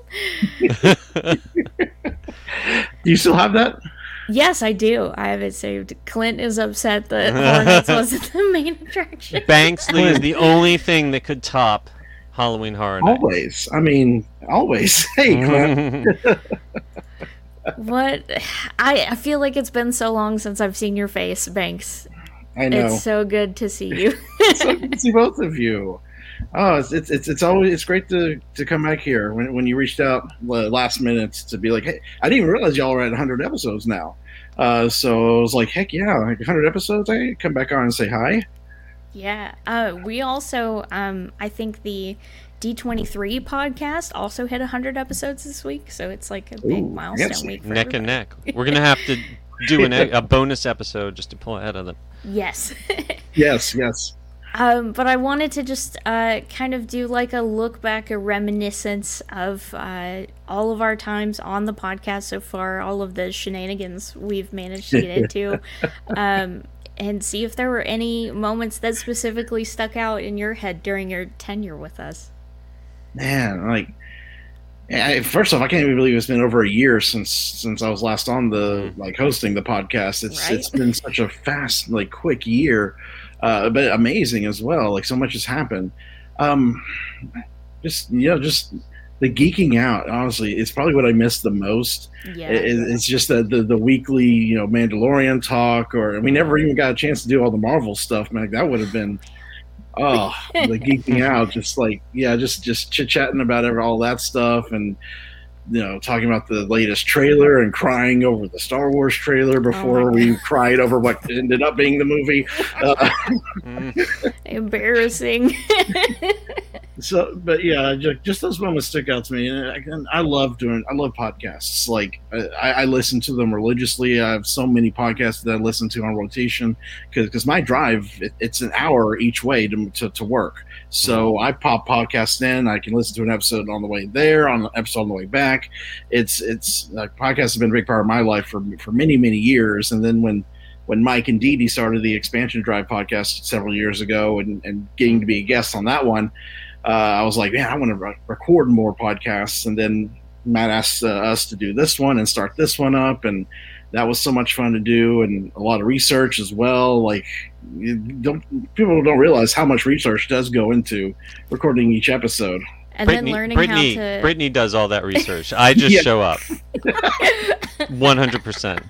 Do you still have that? Yes, I do. I have it saved. Clint is upset that Hornets wasn't the main attraction. Banksley is the only thing that could top Halloween Horror Night. Always. I mean, always. Hey, Clint. What? I, I feel like it's been so long since I've seen your face, Banks. I know. It's so good to see you. So good to see both of you. Oh, it's it's it's, it's always it's great to, to come back here when when you reached out uh, last minute to be like, hey, I didn't even realize y'all were at one hundred episodes now. Uh, so I was like, heck yeah, like one hundred episodes. I come back on and say hi. Yeah. Uh, we also, um, I think the D twenty-three podcast also hit one hundred episodes this week, so it's like a big Ooh, milestone yes. week for Neck and everybody. neck. We're gonna have to do an, a bonus episode just to pull ahead of them. Yes. Yes, yes. Um, but I wanted to just uh, kind of do like a look back, a reminiscence of uh, all of our times on the podcast so far, all of the shenanigans we've managed to get into, um, and see if there were any moments that specifically stuck out in your head during your tenure with us. Man, like, I, first off, I can't even believe it's been over a year since since I was last on the like hosting the podcast. It's Right? it's been such a fast, like, quick year, uh, but amazing as well. Like, so much has happened. Um, just you know, just the geeking out. Honestly, it's probably what I missed the most. Yeah. It, it's just the, the the weekly, you know, Mandalorian talk, or we never even got a chance to do all the Marvel stuff. Man, that would have been. Oh, the geeking out, just like, yeah, just just chit-chatting about every, all that stuff, and, you know, talking about the latest trailer and crying over the Star Wars trailer before my we cried over what ended up being the movie. Uh, Embarrassing. so, but yeah, just, just those moments stick out to me, and I, and I love doing. I love podcasts. Like I, I listen to them religiously. I have so many podcasts that I listen to on rotation because because my drive it, it's an hour each way to to, to work. So I pop podcasts in. I can listen to an episode on the way there, on an episode on the way back. It's it's like podcasts have been a big part of my life for for many many years. And then when when Mike and Dee Dee started the Expansion Drive podcast several years ago, and, and getting to be a guest on that one, uh, I was like, man, I want to re- record more podcasts. And then Matt asked uh, us to do this one and start this one up, and that was so much fun to do, and a lot of research as well. Like, you don't people don't realize how much research does go into recording each episode. And Brittany, then learning Brittany, how to. Brittany does all that research. I just Yeah. show up. one hundred percent.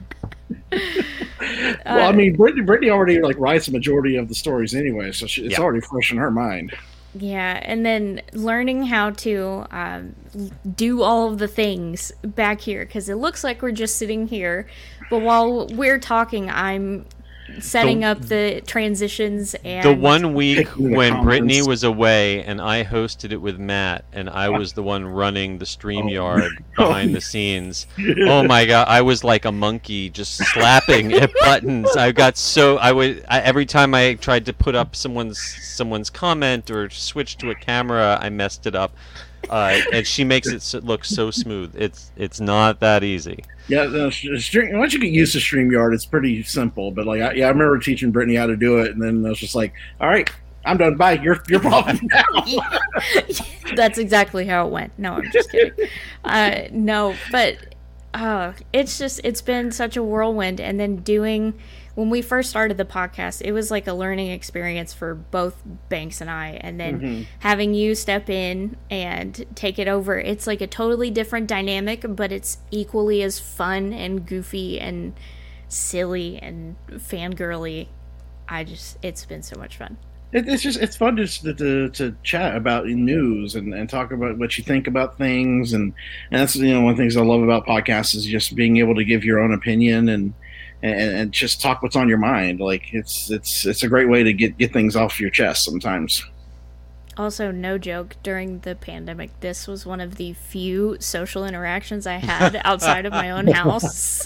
Well, I mean, Brittany, Brittany already like writes the majority of the stories anyway, so she, it's Yeah. already fresh in her mind. Yeah, and then learning how to um, do all of the things back here, because it looks like we're just sitting here, but while we're talking, I'm setting The- up the transitions and The one week Picking the when Brittany comments. was away and I hosted it with Matt and I was the one running the StreamYard Oh. behind the scenes. Oh my god, I was like a monkey just slapping at buttons. I got so I would I, every time I tried to put up someone's someone's comment or switch to a camera, I messed it up. Uh, and she makes it s- look so smooth. It's it's not that easy. Yeah, the stream, once you get used to StreamYard, it's pretty simple. But like, I, yeah, I remember teaching Brittany how to do it, and then I was just like, "All right, I'm done. Bye. You're you're problem now." That's exactly how it went. No, I'm just kidding. Uh, no, but uh, it's just, it's been such a whirlwind. And then doing, when we first started the podcast, it was like a learning experience for both Banks and I. And then Mhm. having you step in and take it over, it's like a totally different dynamic, but it's equally as fun and goofy and silly and fangirly. I just, it's been so much fun. It, it's just it's fun just to, to to chat about news and, and talk about what you think about things, and, and that's you know one of the things I love about podcasts is just being able to give your own opinion and and, and just talk what's on your mind. Like it's it's it's a great way to get, get things off your chest sometimes. Also, no joke, during the pandemic, this was one of the few social interactions I had outside of my own house.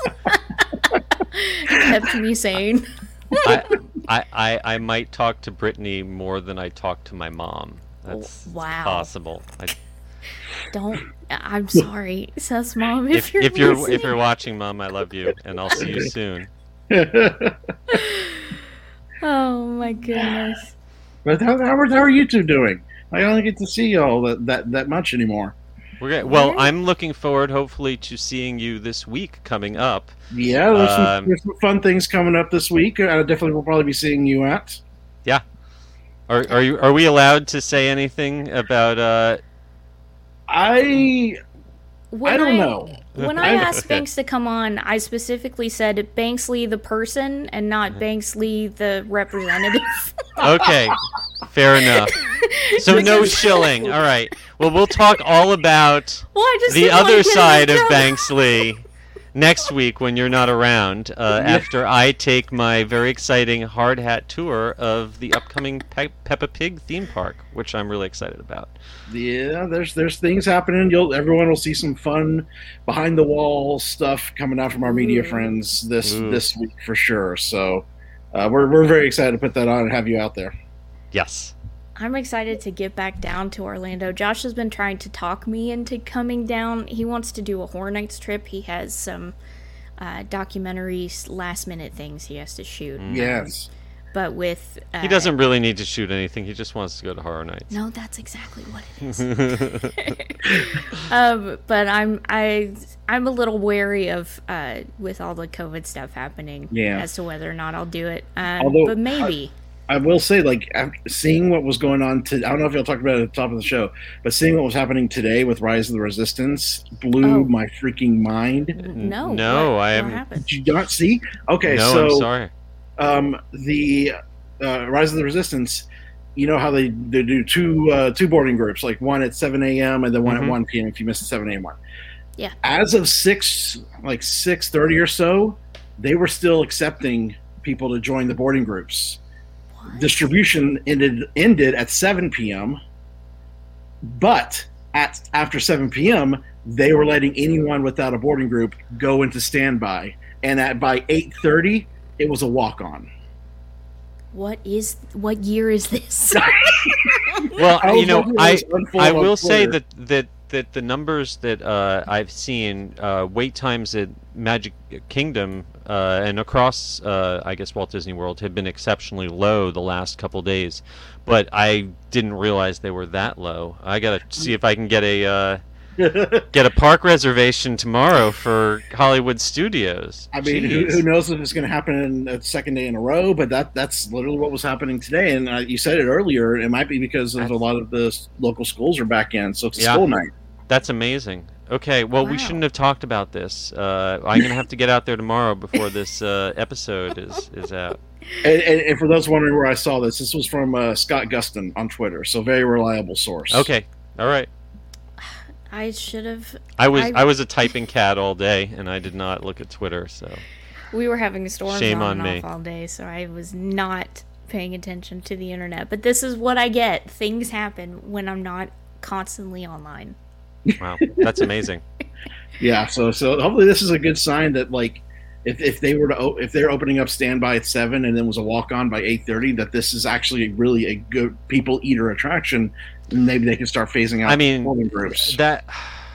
Kept me sane. I, I, I, I might talk to Brittany more than I talk to my mom. That's Wow. possible. I, Don't. I'm sorry, Seth's mom. If, if you're if you're listening. if you're watching, Mom, I love you, and I'll see you soon. Oh my goodness. But how, how, are, how are you two doing? I don't get to see y'all that, that, that much anymore. We're gonna, well, Right. I'm looking forward, hopefully, to seeing you this week coming up. Yeah, there's, some, Um, there's some fun things coming up this week. I definitely will probably be seeing you at. Yeah. Are are you are we allowed to say anything about? Uh, I When I don't know. When I asked Banks to come on, I specifically said Banksley the person and not Banksley the representative. okay, fair enough. So no shilling. All right. Well, we'll talk all about Well, I just the didn't wanna other get in side of trouble. Banksley next week when you're not around, uh, after I take my very exciting hard hat tour of the upcoming Pe- Peppa Pig theme park, which I'm really excited about. Yeah, there's there's things happening. You'll everyone will see some fun behind the wall stuff coming out from our media Ooh. friends this Ooh. this week for sure. So uh, we're we're very excited to put that on and have you out there. Yes. I'm excited to get back down to Orlando. Josh has been trying to talk me into coming down. He wants to do a Horror Nights trip. He has some uh, documentaries, last minute things he has to shoot. Mm. Um, Yes. but with uh, He doesn't really need to shoot anything. He just wants to go to Horror Nights. No, that's exactly what it is. um, but I'm I I'm a little wary of uh, with all the COVID stuff happening Yeah. as to whether or not I'll do it. Um, Although, but maybe. I will say, like, af- seeing what was going on to I don't know if y'all talked about it at the top of the show, but seeing what was happening today with Rise of the Resistance blew Oh. my freaking mind. No. No, what- I what haven't- happened? Did you not see? Okay, no, so I'm sorry. um, the uh, Rise of the Resistance, you know how they, they do two uh, two boarding groups, like one at seven a.m. and then one Mhm. at one p.m. if you miss the seven a.m. one. Yeah. As of six, like six thirty or so, they were still accepting people to join the boarding groups. What? Distribution ended ended at seven p.m. but at after seven p.m., they were letting anyone without a boarding group go into standby. And at by eight thirty, it was a walk-on. What is what year is this? Well, I you was know, looking at I this unfold I on will say Twitter. that that that the numbers that uh, I've seen, uh, wait times at Magic Kingdom uh, and across, uh, I guess, Walt Disney World have been exceptionally low the last couple days, but I didn't realize they were that low. I gotta see if I can get a uh, get a park reservation tomorrow for Hollywood Studios. I mean, who, Jeez. who knows if it's going to happen in a second day in a row? But that that's literally what was happening today. And uh, you said it earlier. It might be because of a lot of the s- local schools are back in, so it's a Yeah. school night. That's amazing. Okay, well, we Wow. shouldn't have talked about this. Uh, I'm gonna have to get out there tomorrow before this uh, episode is is out. And, and, and for those wondering where I saw this, this was from uh, Scott Guston on Twitter, so very reliable source. Okay, all right. I should have. I was I, was a typing cat all day, and I did not look at Twitter. So We were having storms Shame on, on and me. off all day, so I was not paying attention to the internet. But this is what I get. Things happen when I'm not constantly online. wow, that's amazing. Yeah, so so hopefully this is a good sign that like if, if they were to o- if they're opening up standby at seven and then was a walk on by eight thirty, that this is actually really a good people eater attraction. And maybe they can start phasing out. I mean, performing groups. that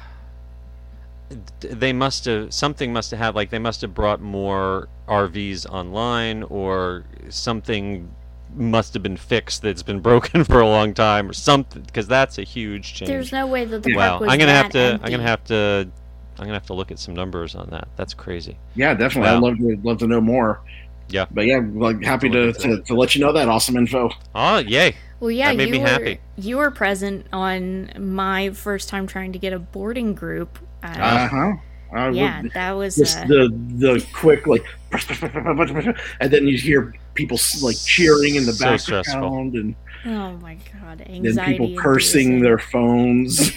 they must have something must have had like they must have brought more R Vs online, or something must have been fixed that's been broken for a long time, or something, because that's a huge change. There's no way that the wow, park was I'm gonna that have to. empty. I'm gonna have to. I'm gonna have to look at some numbers on that. That's crazy. Yeah, definitely. Wow. I'd love to love to know more. Yeah. But yeah, like happy to, Look into to, to let you know that awesome info. Oh, yay! Well, yeah, That made you me were happy. you were present on my first time trying to get a boarding group. Uh, Uh huh. Uh, yeah, with- that was just uh, the the quick like, and then you hear people like cheering in the So background, stressful. and oh my god, then anxiety. people cursing inducing. their phones.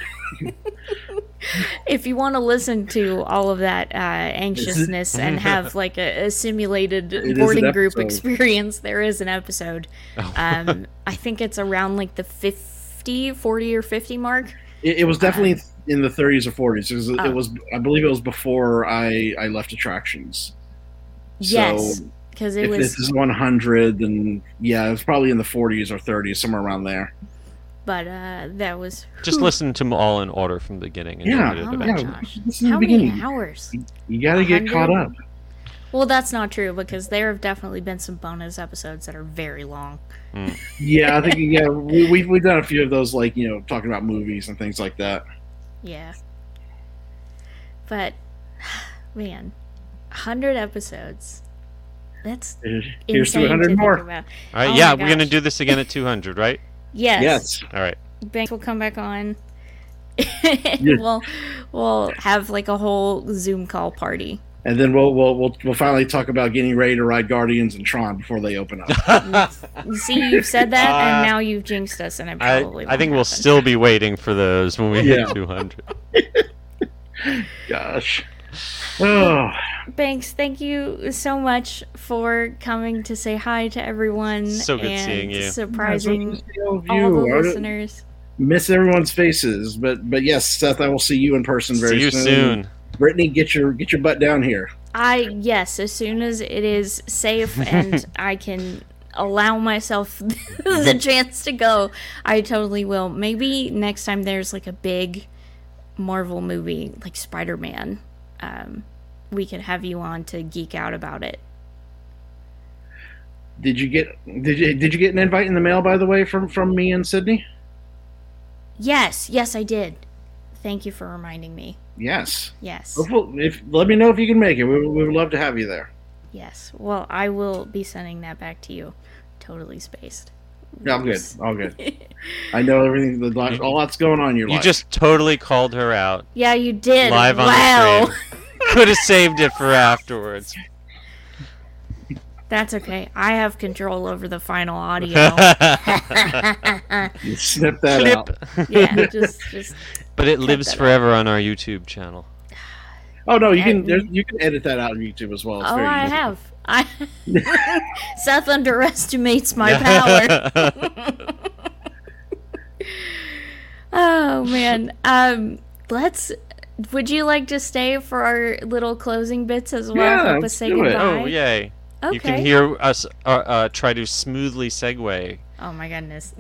If you want to listen to all of that uh, anxiousness and have like a, a simulated It is boarding an group episode. experience, there is an episode. Oh. Um, I think it's around like the fifty, forty, or fifty mark. It, it was definitely in the thirties or forties. It was, Oh. it was, I believe, it was before I I left attractions. Yes, So because it if was. this is one hundred, then yeah, it was probably in the forties or thirties, somewhere around there. But uh, that was. Just whew, listen to them all in order from the beginning. And Yeah. you'll Oh get it my eventually. gosh! Listen to How the many beginning. hours? You got to get caught one up. hundred? Well, that's not true because there have definitely been some bonus episodes that are very long. Yeah, I think yeah, we, we've we've done a few of those, like you know, talking about movies and things like that. Yeah. But, man, one hundred episodes. That's Here's to insane one hundred to more. think about. All right, Oh yeah, my we're gonna gosh. do this again at two hundred, right? Yes. Yes. All right. Banks will come back on. we'll, we'll have like a whole Zoom call party. And then we'll we'll we'll we'll finally talk about getting ready to ride Guardians and Tron before they open up. You see, you've said that, Uh, and now you've jinxed us, and it I, probably I won't think we'll happen. still be waiting for those when we Yeah. hit two hundred. Gosh. Oh, Banks, thank you so much for coming to say hi to everyone. So good and seeing you. Surprising Yeah, so good to see all of all you. the I don't- listeners. miss everyone's faces, but but yes, Seth, I will see you in person very See you soon. soon. Brittany, get your get your butt down here. I yes, as soon as it is safe and I can allow myself the chance to go, I totally will. Maybe next time there's like a big Marvel movie like Spider-Man, um, we could have you on to geek out about it. Did you get did you did you get an invite in the mail, by the way, from from me and Sydney? Yes, yes, I did. Thank you for reminding me. Yes. Yes. Hopefully, if let me know if you can make it. We, we would love to have you there. Yes. Well, I will be sending that back to you. Totally spaced. Yeah, I'm good. All good. I know everything. The lot, a lot's going on in your You life. just totally called her out Yeah, you did. live on wow. the stream. Could have saved it for afterwards. That's okay. I have control over the final audio. You snip that Clip. out. yeah, just just But it Cut lives that forever on our YouTube channel. Oh no, you can And- there's, you can edit that out on YouTube as well. It's Oh, very I easy. have. I Seth underestimates my power. Oh man. Um, let's. Would you like to stay for our little closing bits as well? Yeah, Help us let's say do it. goodbye. Oh, yay. Okay. You can hear us uh, uh, try to smoothly segue. Oh my goodness.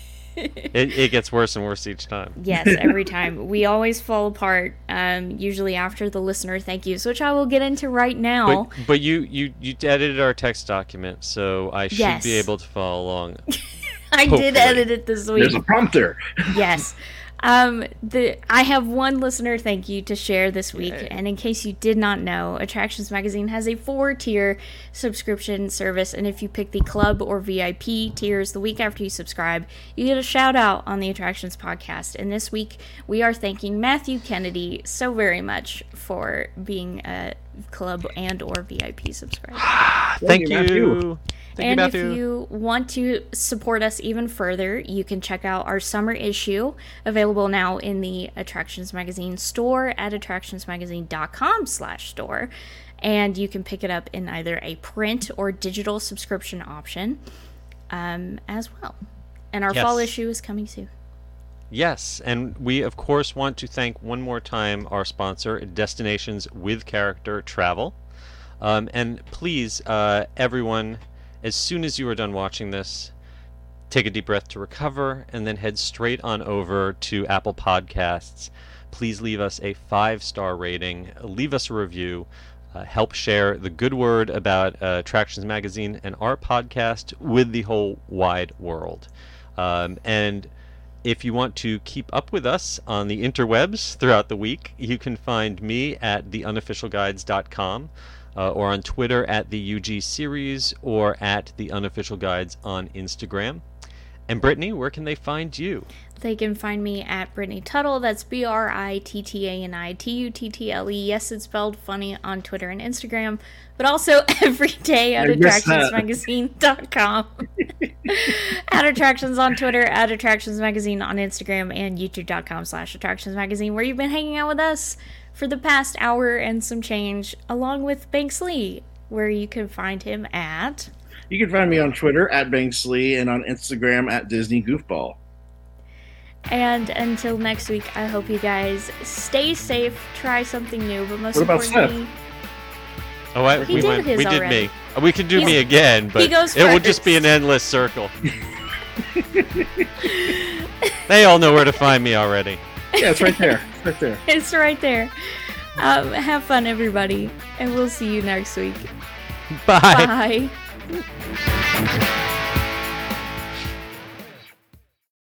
It, it gets worse and worse each time. Yes, every time. We always fall apart, um, usually after the listener thank yous, which I will get into right now. But, but you, you, you edited our text document, so I should Yes. be able to follow along. I Hopefully. did edit it this week. There's a prompter. Yes. Um, the I have one listener thank you to share this week, Yay. and in case you did not know, Attractions Magazine has a four-tier subscription service, and if you pick the club or V I P tiers the week after you subscribe, you get a shout-out on the Attractions podcast. And this week, we are thanking Matthew Kennedy so very much for being a club and or V I P subscriber. Thank you, you. Matthew. Thank and you, if Matthew. you want to support us even further, you can check out our summer issue, available now in the Attractions Magazine store at attractionsmagazine.com slash store. And you can pick it up in either a print or digital subscription option um, as well. And our Yes. fall issue is coming soon. Yes, and we of course want to thank one more time our sponsor, Destinations with Character Travel. Um, and please, uh, everyone, as soon as you are done watching this, take a deep breath to recover and then head straight on over to Apple Podcasts. Please leave us a five-star rating, leave us a review, uh, help share the good word about uh, Attractions Magazine and our podcast with the whole wide world. Um, and if you want to keep up with us on the interwebs throughout the week, you can find me at the unofficial guides dot com. Uh, or on Twitter at the U G Series, or at the Unofficial Guides on Instagram. And Brittany, where can they find you? They can find me at Brittany Tuttle. That's B R I T T A N I T U T T L E. Yes, it's spelled funny on Twitter and Instagram, but also every day at I guess attractions that. magazine dot com. At Attractions on Twitter, at Attractions Magazine on Instagram, and youtube.com slash Attractions Magazine, where you've been hanging out with us for the past hour and some change, along with Banks Lee, where you can find him at... You can find me on Twitter at Banks Lee and on Instagram at Disney Goofball. And until next week, I hope you guys stay safe, try something new, but most What about importantly... Oh, I, He we did went. his We did already. me. Uh, We could do He's- me again, but he goes it will just first. be an endless circle. They all know where to find me already. Yeah, it's right there. It's right there. It's right there. Um, have fun, everybody, and we'll see you next week. Bye. Bye.